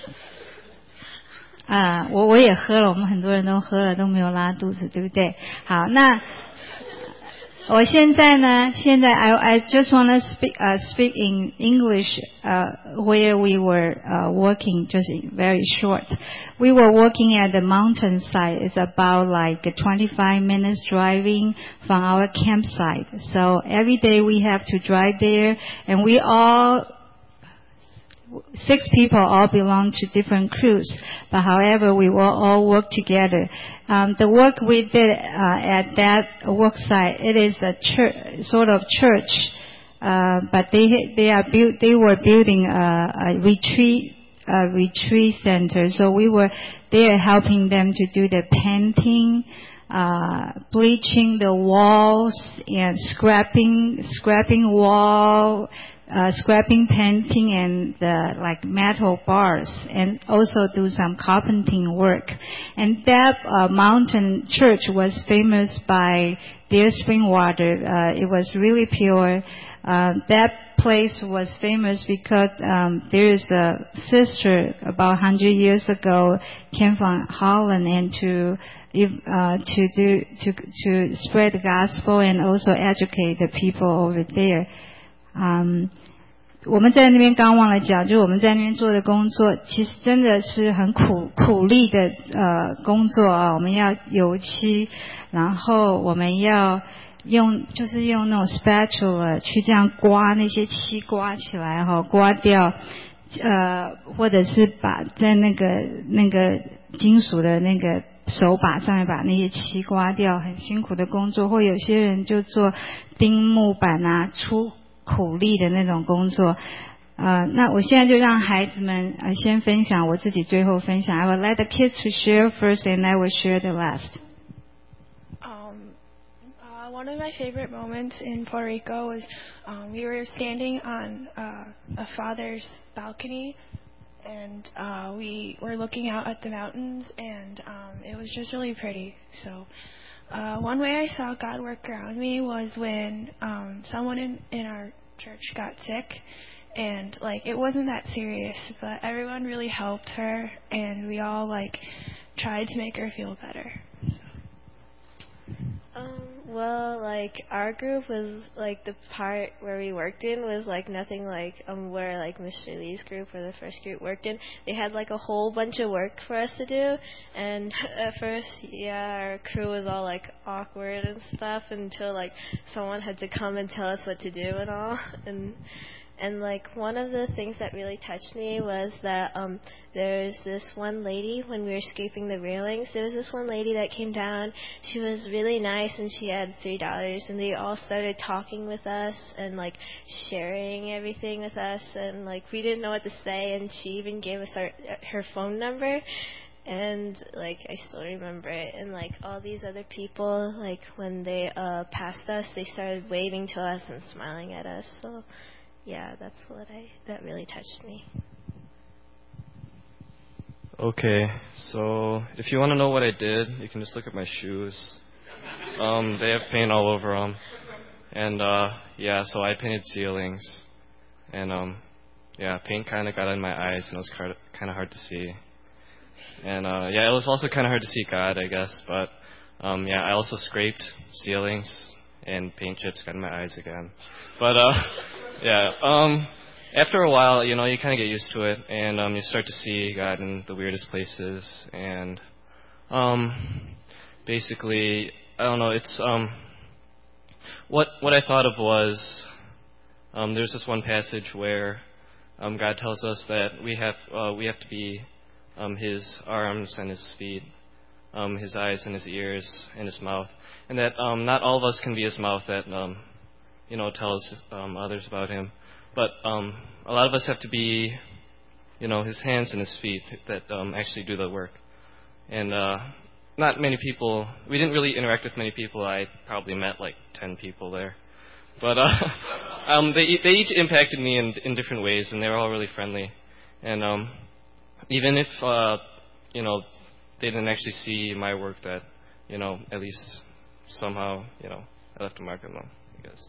啊、呃，我我也喝了，我们很多人都喝了都没有拉肚子，对不对？好，那。我现在呢，现在 I I just want to speak uh, speak in English uh, where we were uh, working, just very short. We were working at the mountainside. It's about like twenty-five minutes driving from our campsite. So every day we have to drive there, and we all six people all belong to different crews, but however we will all work together. Um, the work we did uh, at that work site, it is a church, sort of church, uh, but they they are build, they were building a, a retreat a retreat center, so we were there helping them to do the painting, uh, bleaching the walls and scrapping scrapping wall. Uh, scrapping, painting, and uh, like metal bars, and also do some carpenting work. And that uh, mountain church was famous by their spring water. Uh, it was really pure. Uh, that place was famous because um, there is a sister about one hundred years ago came from Holland and to uh, to do to to spread the gospel and also educate the people over there.嗯，我们在那边刚忘了讲，就是我们在那边做的工作，其实真的是很苦苦力的呃工作啊。我们要油漆，然后我们要用就是用那种 spatula 去这样刮那些漆刮起来哈，刮掉呃，或者是把在那个那个金属的那个手把上面把那些漆刮掉，很辛苦的工作。或有些人就做钉木板啊，出苦力的那种工作。 呃，那我现在就让孩子们呃先分享，我自己最后分享。I will let the kids to share first, and I will share the last. Um, uh, one of my favorite moments in Puerto Rico was um, we were standing on uh, a father's balcony, and uh, we were looking out at the mountains, and um, it was just really pretty. So uh, one way I saw God work around me was when um, someone in, in our church got sick. And, like, it wasn't that serious, but everyone really helped her, and we all, like, tried to make her feel better. So. Um, well, like, our group was, like, the part where we worked in was, like, nothing like um where, like, Mister Lee's group or the first group worked in. They had, like, a whole bunch of work for us to do, and at first, yeah, our crew was all, like, awkward and stuff until, like, someone had to come and tell us what to do and all, and... And, like, one of the things that really touched me was that um, there's this one lady, when we were scraping the railings, there was this one lady that came down. She was really nice, and she had three daughters, and they all started talking with us and, like, sharing everything with us. And, like, we didn't know what to say, and she even gave us our, her phone number. And, like, I still remember it. And, like, all these other people, like, when they uh, passed us, they started waving to us and smiling at us. So... yeah, that's what I, that really touched me. Okay, so if you want to know what I did, you can just look at my shoes. Um, they have paint all over them. And, uh, yeah, so I painted ceilings. And, um, yeah, paint kind of got in my eyes, and it was kind of hard to see. And, uh, yeah, it was also kind of hard to see God, I guess. But, um, yeah, I also scraped ceilings, and paint chips got in my eyes again. But, uh... yeah, um, after a while, you know, you kind of get used to it, and um, you start to see God in the weirdest places, and um, basically, I don't know, it's, um, what what I thought of was, um, there's this one passage where um, God tells us that we have uh, we have to be um, His arms and His feet, um, His eyes and His ears and His mouth, and that um, not all of us can be His mouth that um, you know, tells um, others about Him. But um, a lot of us have to be, you know, His hands and His feet that um, actually do the work. And uh, not many people, we didn't really interact with many people. I probably met like ten people there. But uh, um, they they each impacted me in in different ways, and they were all really friendly. And um, even if, uh, you know, they didn't actually see my work, that, you know, at least somehow, you know, I left a mark on them, I guess.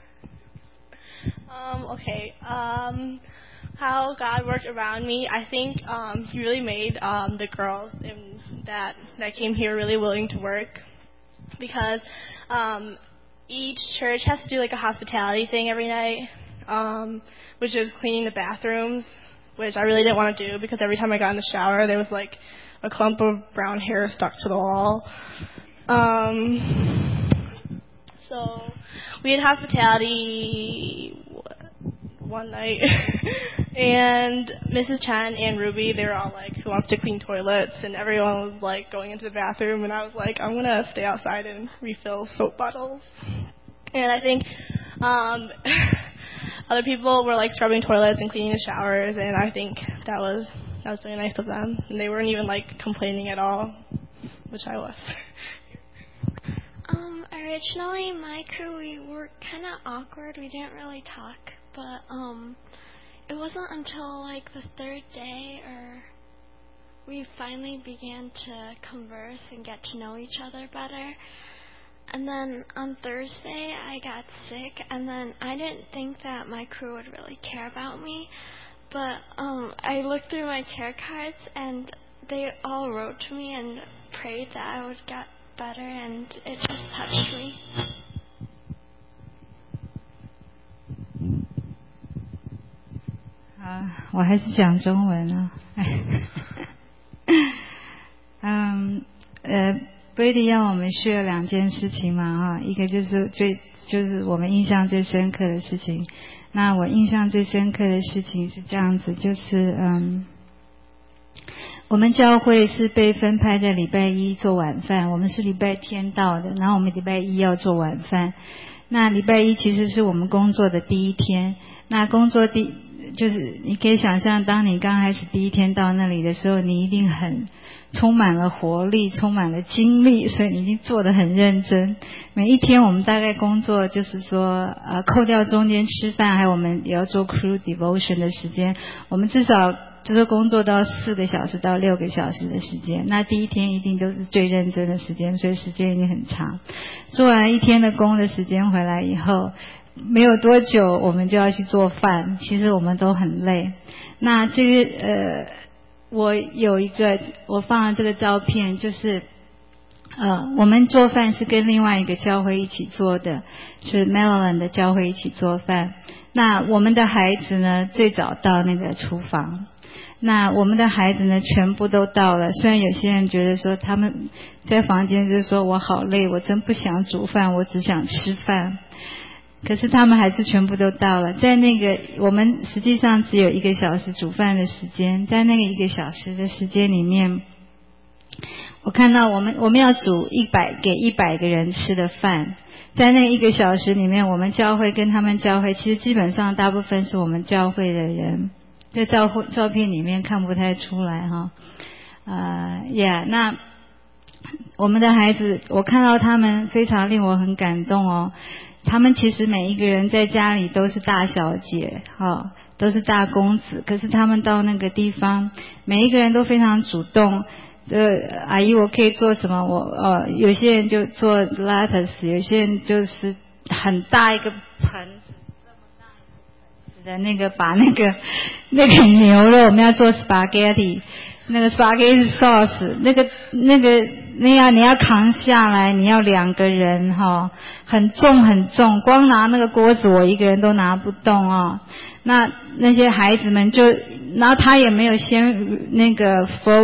Um, okay. Um, how God worked around me, I think um, He really made um, the girls in that that came here really willing to work, because um, each church has to do like a hospitality thing every night, um, which is cleaning the bathrooms, which I really didn't want to do because every time I got in the shower there was like a clump of brown hair stuck to the wall. Um, so we had hospitality one night, and Missus Chen and Ruby, they were all like, who wants to clean toilets? And everyone was like going into the bathroom, and I was like, I'm going to stay outside and refill soap bottles. And I think um, other people were like scrubbing toilets and cleaning the showers, and I think that was that was really nice of them. And they weren't even like complaining at all, which I was. Um, originally, my crew, we were kind of awkward. We didn't really talk, but um, it wasn't until like the third day or we finally began to converse and get to know each other better. And then on Thursday, I got sick, and then I didn't think that my crew would really care about me, but um, I looked through my care cards, and they all wrote to me and prayed that I would get better, and it just touched me. 啊，我还是讲中文啊。嗯，呃 ，Brady 让我们学两件事情嘛，哈，一个就是最就是我们印象最深刻的事情。那我印象最深刻的事情是这样子，就是嗯。我们教会是被分派在礼拜一做晚饭，我们是礼拜天到的，然后我们礼拜一要做晚饭。那礼拜一其实是我们工作的第一天，那工作第就是你可以想象，当你刚开始第一天到那里的时候，你一定很充满了活力，充满了精力，所以你已经做得很认真。每一天我们大概工作就是说，呃，扣掉中间吃饭，还有我们也要做 crew devotion 的时间，我们至少就是工作到四个小时到六个小时的时间。那第一天一定都是最认真的时间，所以时间一定很长。做完一天的工的时间回来以后，没有多久我们就要去做饭，其实我们都很累。那这个呃，我有一个我放了这个照片，就是呃，我们做饭是跟另外一个教会一起做的，是 Maryland 的教会一起做饭。那我们的孩子呢，最早到那个厨房。那我们的孩子呢，全部都到了。虽然有些人觉得说他们在房间就是说我好累，我真不想煮饭，我只想吃饭。可是他们还是全部都到了。在那个我们实际上只有一个小时煮饭的时间，在那个一个小时的时间里面，我看到我们我们要煮一百给一百个人吃的饭。在那一个小时里面，我们教会跟他们教会，其实基本上大部分是我们教会的人。在照会照片里面看不太出来哈，呃，yeah， 那我们的孩子，我看到他们非常令我很感动哦。他们其实每一个人在家里都是大小姐，哈、哦，都是大公子，可是他们到那个地方，每一个人都非常主动。呃，阿姨，我可以做什么？我呃，有些人就做 lettuce， 有些人就是很大一个盆。的那个把那个那个牛肉我们要做 spaghetti， 那个 spaghetti sauce， 那个那个那样你要扛下来，你要两个人哈、哦，很重很重，光拿那个锅子我一个人都拿不动哦。那那些孩子们就，然后他也没有先那个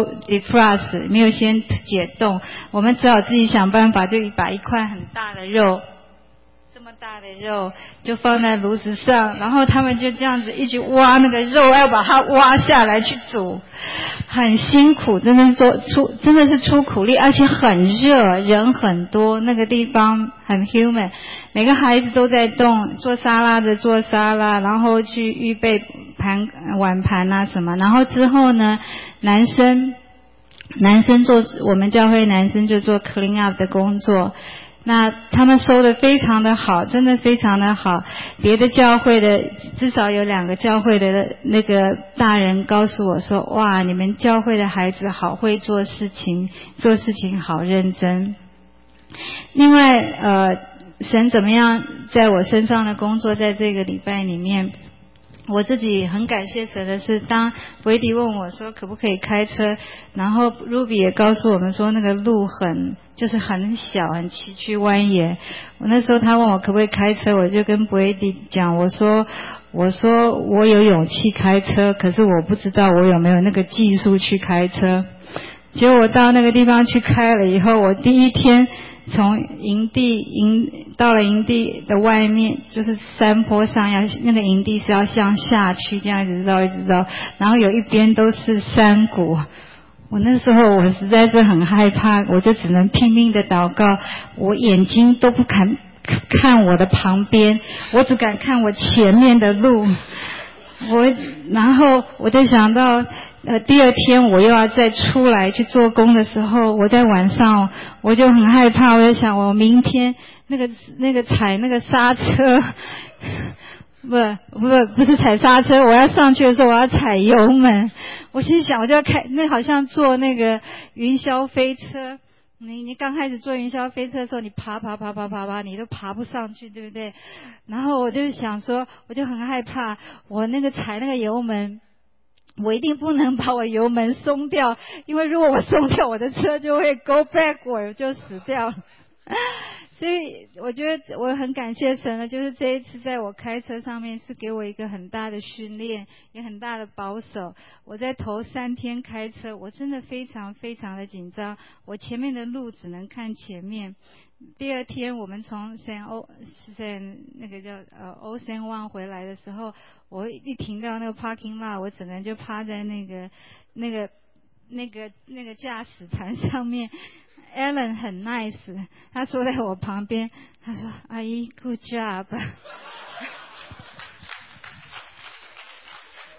defrost， 没有先解冻，我们只好自己想办法，就把一块很大的肉。这么大的肉就放在炉子上，然后他们就这样子一直挖那个肉，要把它挖下来去煮，很辛苦，真的是做出真的是出苦力，而且很热，人很多，那个地方很 human， 每个孩子都在动，做沙拉的做沙拉，然后去预备盘碗盘啊什么，然后之后呢，男生男生做我们教会男生就做 clean up 的工作。那他们收的非常的好，真的非常的好。别的教会的至少有两个教会的那个大人告诉我说，哇，你们教会的孩子好会做事情，做事情好认真。另外呃，神怎么样在我身上的工作，在这个礼拜里面，我自己很感谢神的是，当维迪问我说可不可以开车，然后 Ruby 也告诉我们说那个路很就是很小很崎岖蜿蜒。我那时候他问我可不可以开车，我就跟维迪讲，我说我说我有勇气开车，可是我不知道我有没有那个技术去开车。结果我到那个地方去开了以后，我第一天从营地营到了营地的外面，就是山坡上，要那个营地是要向下去，这样一直绕一直绕，然后有一边都是山谷。我那时候我实在是很害怕，我就只能拼命的祷告，我眼睛都不敢看我的旁边，我只敢看我前面的路。我然后我就想到呃，第二天我又要再出来去做工的时候，我在晚上我就很害怕，我就想我明天那个那个踩那个刹车，不不不是踩刹车，我要上去的时候我要踩油门。我心想我就要开，那好像坐那个云霄飞车，你你刚开始坐云霄飞车的时候，你爬爬爬爬爬爬，你都爬不上去，对不对？然后我就想说，我就很害怕，我那个踩那个油门。我一定不能把我油门松掉，因为如果我松掉，我的车就会 go backward， 就死掉了。所以我觉得我很感谢神了，就是这一次在我开车上面是给我一个很大的训练，也很大的保守。我在头三天开车，我真的非常非常的紧张，我前面的路只能看前面。第二天我们从 San O San 那个叫呃 Ocean One 回来的时候，我一停到那个 parking lot， 我整个人就趴在那个那个那个那个驾驶盘上面。Alan 很 nice， 他坐在我旁边，他说：“阿姨 ，good job。”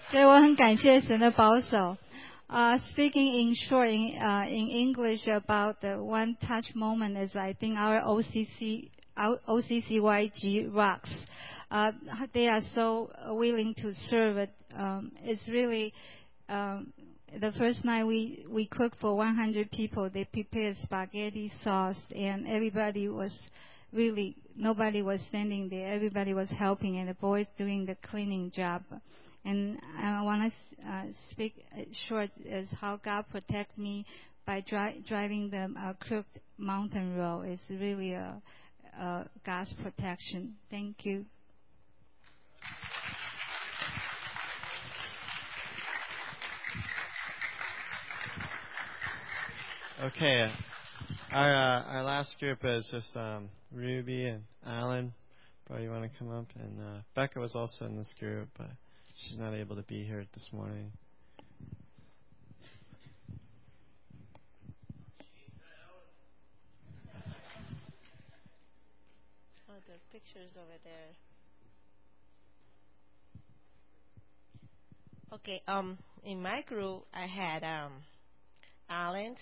所以我很感谢神的保守。Uh, speaking in short, in, uh, in English about the one touch moment is I think our O C C, our O C C Y G rocks. Uh, they are so willing to serve it. Um, it's really, um, the first night we, we cooked for one hundred people. They prepared spaghetti sauce and everybody was really, nobody was standing there. Everybody was helping and the boys doing the cleaning job. And I want to uh, speak short as how God protect me by dri- driving the uh, crooked mountain road. It's really a, a God's protection. Thank you. Okay, our uh, our last group is just um, Ruby and Alan. Bro, you want to come up? And uh, Becca was also in this group, but she's not able to be here this morning. Oh, there are pictures over there. Okay, um, in my group, I had um, Alan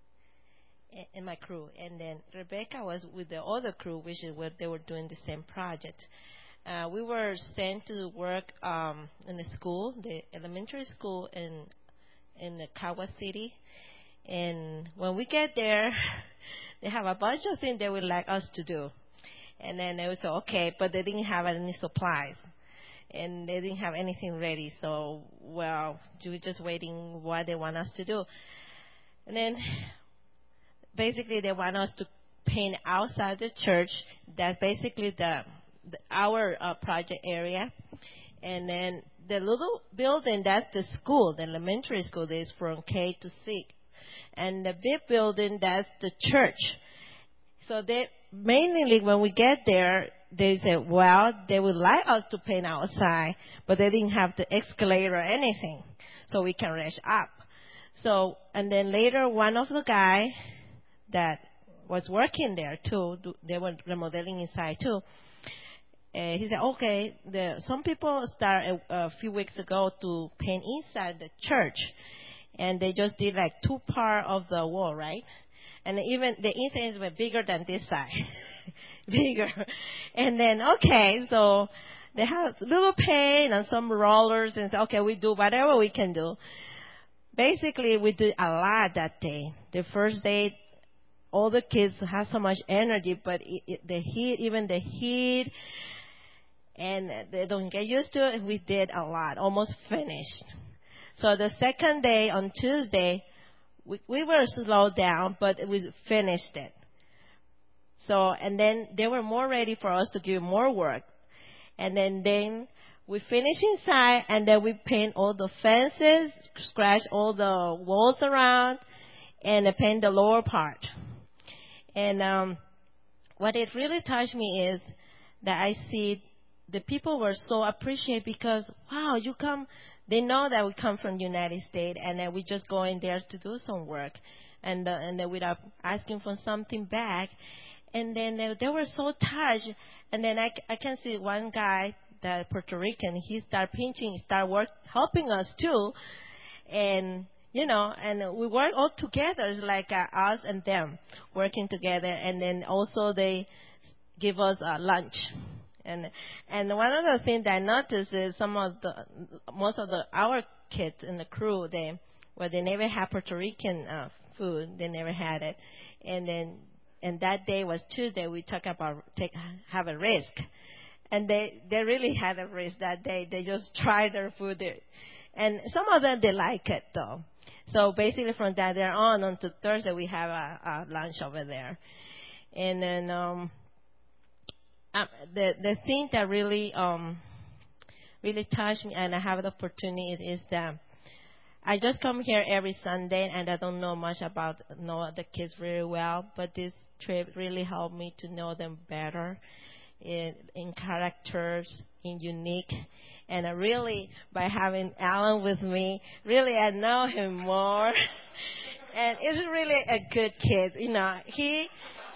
in my crew, and then Rebecca was with the other crew, which is where they were doing the same project. Uh, we were sent to work um, in the school, the elementary school in in the Kawa City. And when we get there, they have a bunch of things they would like us to do. And then they would say, okay, but they didn't have any supplies. And they didn't have anything ready. So, well, we're just waiting what they want us to do. And then basically they want us to paint outside the church. That's basically the The, our uh, project area. And then the little building, that's the school, the elementary school, that is from K to six. And the big building, that's the church. So they mainly when we get there, they said, well, they would like us to paint outside, but they didn't have the escalator or anything, so we can rush up. So, and then later, one of the guy that was working there too, they were remodeling inside too, Uh, he said, okay, the, some people started a, a few weeks ago to paint inside the church. And they just did like two part of the wall, right? And even the insides were bigger than this side. Bigger. And then, okay, so they had little paint and some rollers and said, okay, we do whatever we can do. Basically, we did a lot that day. The first day, all the kids have so much energy, but it, it, the heat, even the heat, and they don't get used to it. We did a lot, almost finished. So the second day, on Tuesday, we, we were slowed down, but we finished it. So, and then they were more ready for us to give more work. And then, then we finished inside, and then we paint all the fences, scratch all the walls around, and paint the lower part. And um, what it really touched me is that I see the people were so appreciative because, wow, you come, they know that we come from the United States and that we just go in there to do some work and, uh, and then without asking for something back. And then they, they were so touched. And then I, I can see one guy, that Puerto Rican, he started pinching, started work, helping us too. And, you know, and we work all together. It's like uh, us and them working together. And then also they give us uh, lunch. And and one of the things that I noticed is some of the most of the our kids in the crew, they well they never had Puerto Rican uh, food, they never had it, and then and that day was Tuesday. We talked about take have a risk, and they they really had a risk that day. They just tried their food there, and some of them they like it though. So basically from that day on until Thursday we have a, a lunch over there, and then. um Um, the the thing that really um really touched me, and I have the opportunity, is that I just come here every Sunday, and I don't know much about know the kids very well, but this trip really helped me to know them better in, in characters, in unique, and I really by having Alan with me, really I know him more, and he's really a good kid, you know he.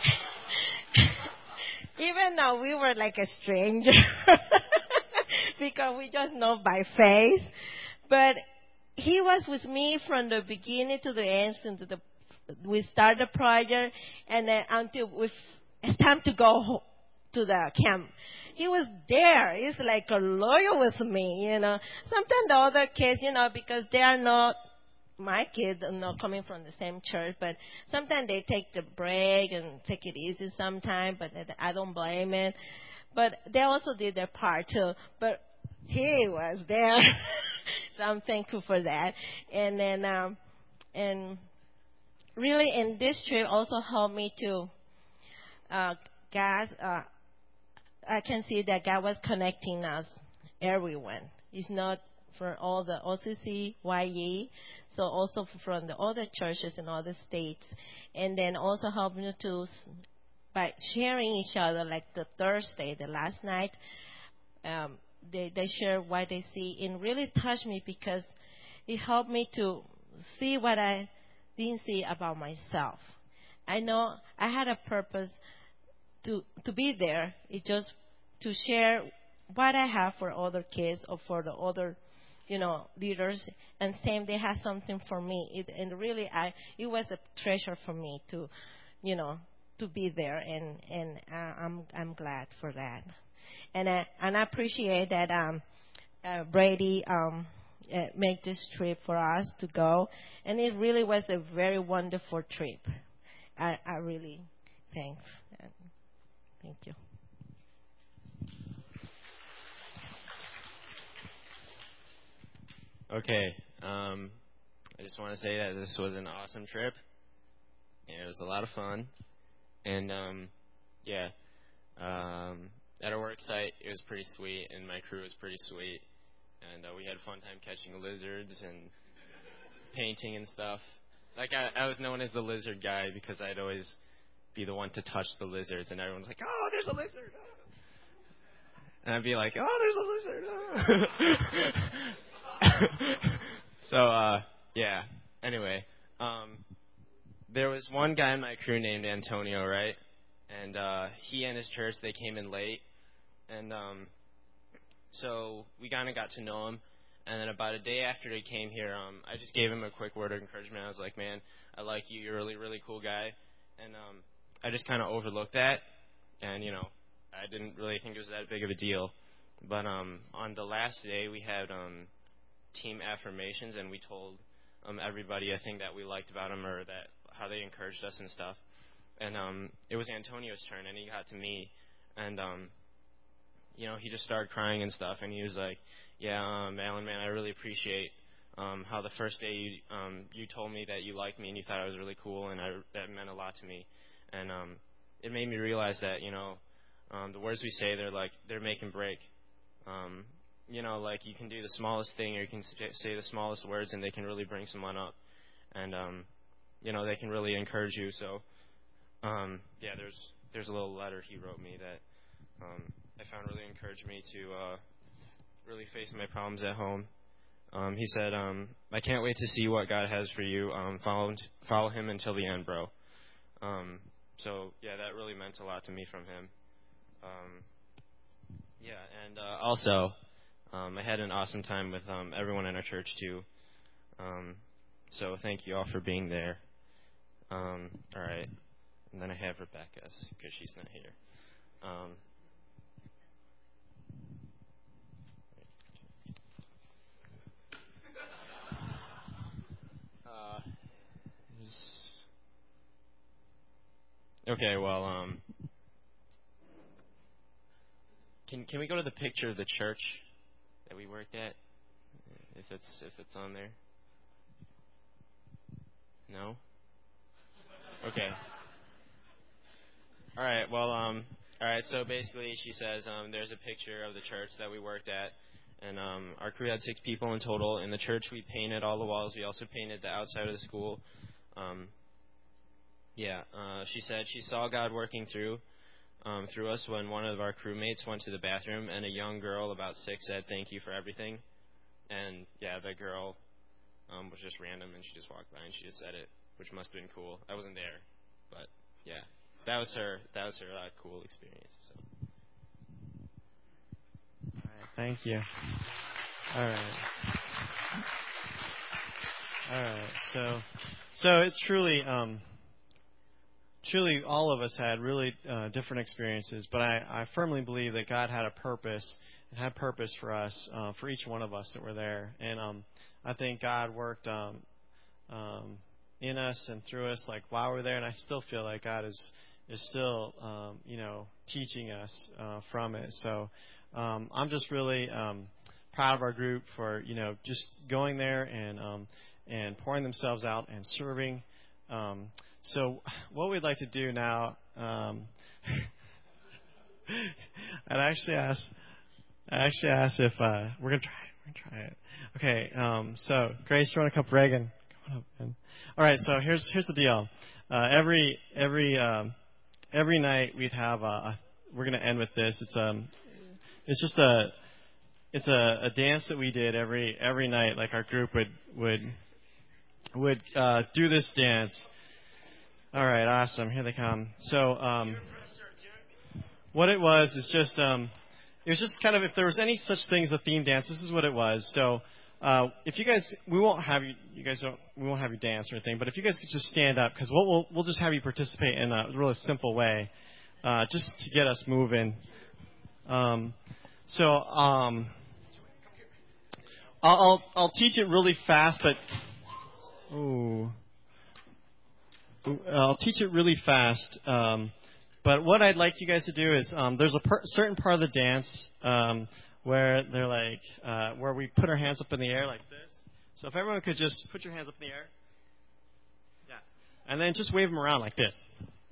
Even though we were like a stranger, because we just know by face, But he was with me from the beginning to the end, into the we start the project, and then until we it's time to go home, to the camp. He was there. He's like a loyal with me, you know. Sometimes the other kids, you know, because they are not my kids, are not coming from the same church, but sometimes they take the break and take it easy sometimes, but I don't blame it. But they also did their part too. But he was there, so I'm thankful for that. And then, um, and really, in this trip also helped me to, uh, God, uh, I can see that God was connecting us, everyone. It's not for all the O C C, Y E, so also from the other churches in other states. And then also helped me to, by sharing each other, like the Thursday, the last night, um, they, they share what they see, and really touched me because it helped me to see what I didn't see about myself. I know I had a purpose to to be there. It's just to share what I have for other kids or for the other, you know, leaders, and same they have something for me. It, and really, I it was a treasure for me to, you know, to be there, and and uh, I'm I'm glad for that, and I and I appreciate that um, uh, Brady um. Uh, make this trip for us to go, and it really was a very wonderful trip. I, I really thanks. Thank you. Okay, um, I just want to say that this was an awesome trip, and it was a lot of fun, and um, yeah, um, at our work site it was pretty sweet, and my crew was pretty sweet. And uh, we had a fun time catching lizards and painting and stuff. Like, I, I was known as the lizard guy because I'd always be the one to touch the lizards, and everyone's like, oh, there's a lizard. Oh. And I'd be like, oh, there's a lizard. Oh. So, uh, yeah. Anyway, um, there was one guy in my crew named Antonio, right? And uh, he and his church, they came in late. And um So we kind of got to know him, and then about a day after he came here, um, I just gave him a quick word of encouragement. I was like, man, I like you. You're a really, really cool guy. And um, I just kind of overlooked that, and, you know, I didn't really think it was that big of a deal. But um, on the last day, we had um, team affirmations, and we told um, everybody, I think, that we liked about him or that how they encouraged us and stuff. And um, it was Antonio's turn, and he got to me, and um, you know, he just started crying and stuff, and he was like, yeah, um, Alan, man, I really appreciate um, how the first day you um, you told me that you liked me and you thought I was really cool, and I, that meant a lot to me. And um, it made me realize that, you know, um, the words we say, they're like, they're make and break. Um, you know, like you can do the smallest thing, or you can say the smallest words, and they can really bring someone up. And, um, you know, they can really encourage you. So, um, yeah, there's there's a little letter he wrote me that um, I found really encouraged me to uh, really face my problems at home. Um, he said, um, I can't wait to see what God has for you. Um, follow, follow him until the end, bro. Um, so, yeah, that really meant a lot to me from him. Um, yeah, and uh, also, um, I had an awesome time with um, everyone in our church, too. Um, so thank you all for being there. Um, all right. And then I have Rebecca, because she's not here. Um, uh, is, okay, well, um, can can we go to the picture of the church that we worked at, if it's if it's on there? No? Okay. All right, well, um, all right, so basically she says um, there's a picture of the church that we worked at, and um, our crew had six people in total. In the church, we painted all the walls. We also painted the outside of the school. Um, yeah, uh, she said she saw God working through um, through us when one of our crewmates went to the bathroom, and a young girl about six said, thank you for everything. And, yeah, that girl um, was just random, and she just walked by, and she just said it, which must have been cool. I wasn't there, but, yeah. That was her. That was her uh, cool experience. So. All right, thank you. All right. So, so it's truly, um, truly, all of us had really uh, different experiences. But I, I firmly believe that God had a purpose and had purpose for us, uh, for each one of us that were there. And um, I think God worked um, um, in us and through us, like while we're there. And I still feel like God is is still, um, you know, teaching us uh, from it. So um, I'm just really um, proud of our group for, you know, just going there and um, and pouring themselves out and serving. Um, so what we'd like to do now, um, I'd actually ask, I actually asked if uh, we're gonna try it. We're gonna try it. Okay. Um, so Grace, you want to come up? Reagan, come on up. Man. All right. So here's here's the deal. Uh, every every um, every night we'd have a, a. We're gonna end with this. It's um, it's just a, it's a, a dance that we did every every night. Like our group would would would uh, do this dance. All right. Awesome. Here they come. So um, what it was is just um. It was just kind of, if there was any such thing as a theme dance, this is what it was. So, uh, if you guys, we won't have you, you guys don't, we won't have you dance or anything, but if you guys could just stand up, because we'll, we'll, we'll just have you participate in a really simple way, uh, just to get us moving. Um, so, um, I'll, I'll, I'll teach it really fast, but, ooh, I'll teach it really fast, um, But what I'd like you guys to do is um, there's a per- certain part of the dance um, where they're like uh, where we put our hands up in the air like this. So if everyone could just put your hands up in the air, yeah, and then just wave them around like this.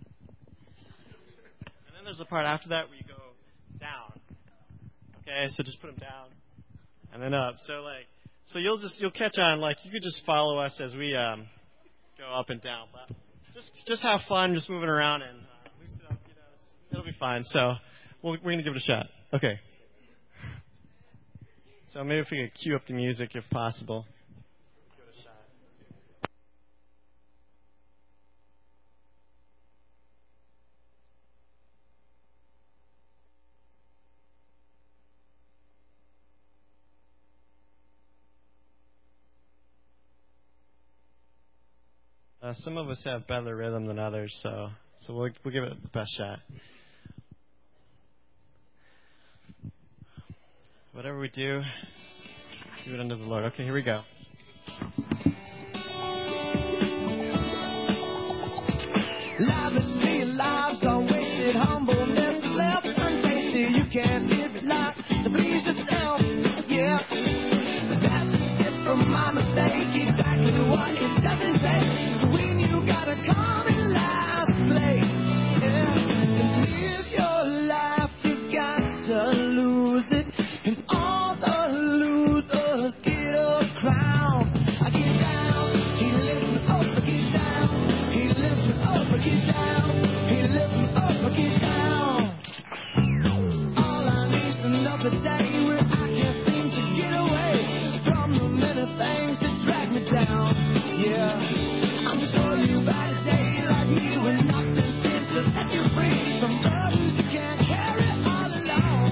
And then there's the part after that where you go down. Okay, so just put them down and then up. So like so you'll just you'll catch on. Like you could just follow us as we um, go up and down. But just just have fun, just moving around and. It'll be fine. So we'll, we're going to give it a shot. Okay. So maybe if we could cue up the music if possible. Give it a shot. Uh, some of us have better rhythm than others, so so we'll we'll give it the best shot. Whatever we do, do it unto the Lord. Okay, here we go. Lavishly lives are wasted, humbleness is left untasted. You can't live your life to please yourself, yeah. That's it from my mistake, exactly what it doesn't take. So when you gotta come in last place, yeah. To live your life, you got to lose it. And all the losers get a crown. I get down, he lifts me up, I get down. He lifts me up, I get down. He lifts me up, I get down. All I need's another day where I can't seem to get away from the many things that drag me down. Yeah, I'm sure you've had a day like me when nothing seems to set you free from burdens you can't carry all alone.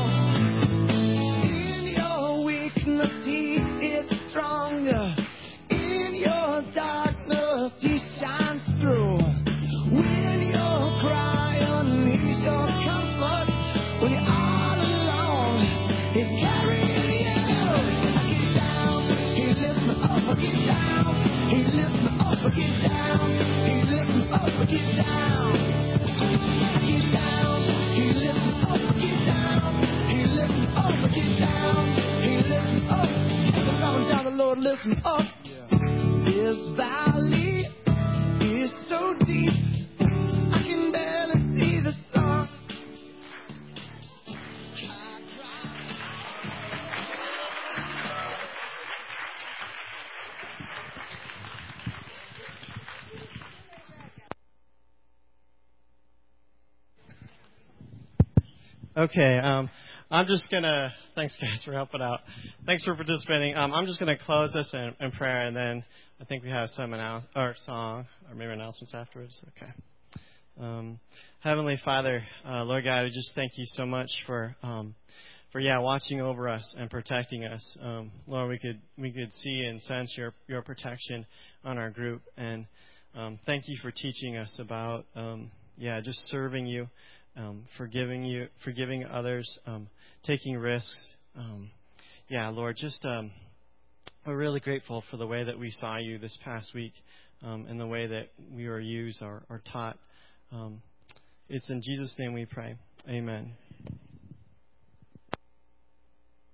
He is stronger. In your darkness, he shines through. When you're crying, he's your comfort. When you're all alone, he's carrying you. I get down, he lifts me up, I get down. He lifts me up, I get down. He lifts me up, I get down. I get down, he lifts me up, I get down. He lifts me up, I get down. He lifts me up. Coming down the Lord, listen up. Yeah. This valley is so deep, I can barely see the sun. Okay, um, I'm just going to, thanks guys for helping out. Thanks for participating. Um, I'm just going to close this in, in prayer, and then I think we have some announce, or song, or maybe announcements afterwards. Okay. Um, Heavenly Father, uh, Lord God, we just thank you so much for um, for yeah, watching over us and protecting us. Um, Lord, we could we could see and sense your your protection on our group, and um, thank you for teaching us about um, yeah, just serving you, um, forgiving you, forgiving others, um, taking risks. Um, yeah, Lord, just um, we're really grateful for the way that we saw you this past week, um, and the way that we were used or, or taught. Um, it's in Jesus' name we pray. Amen.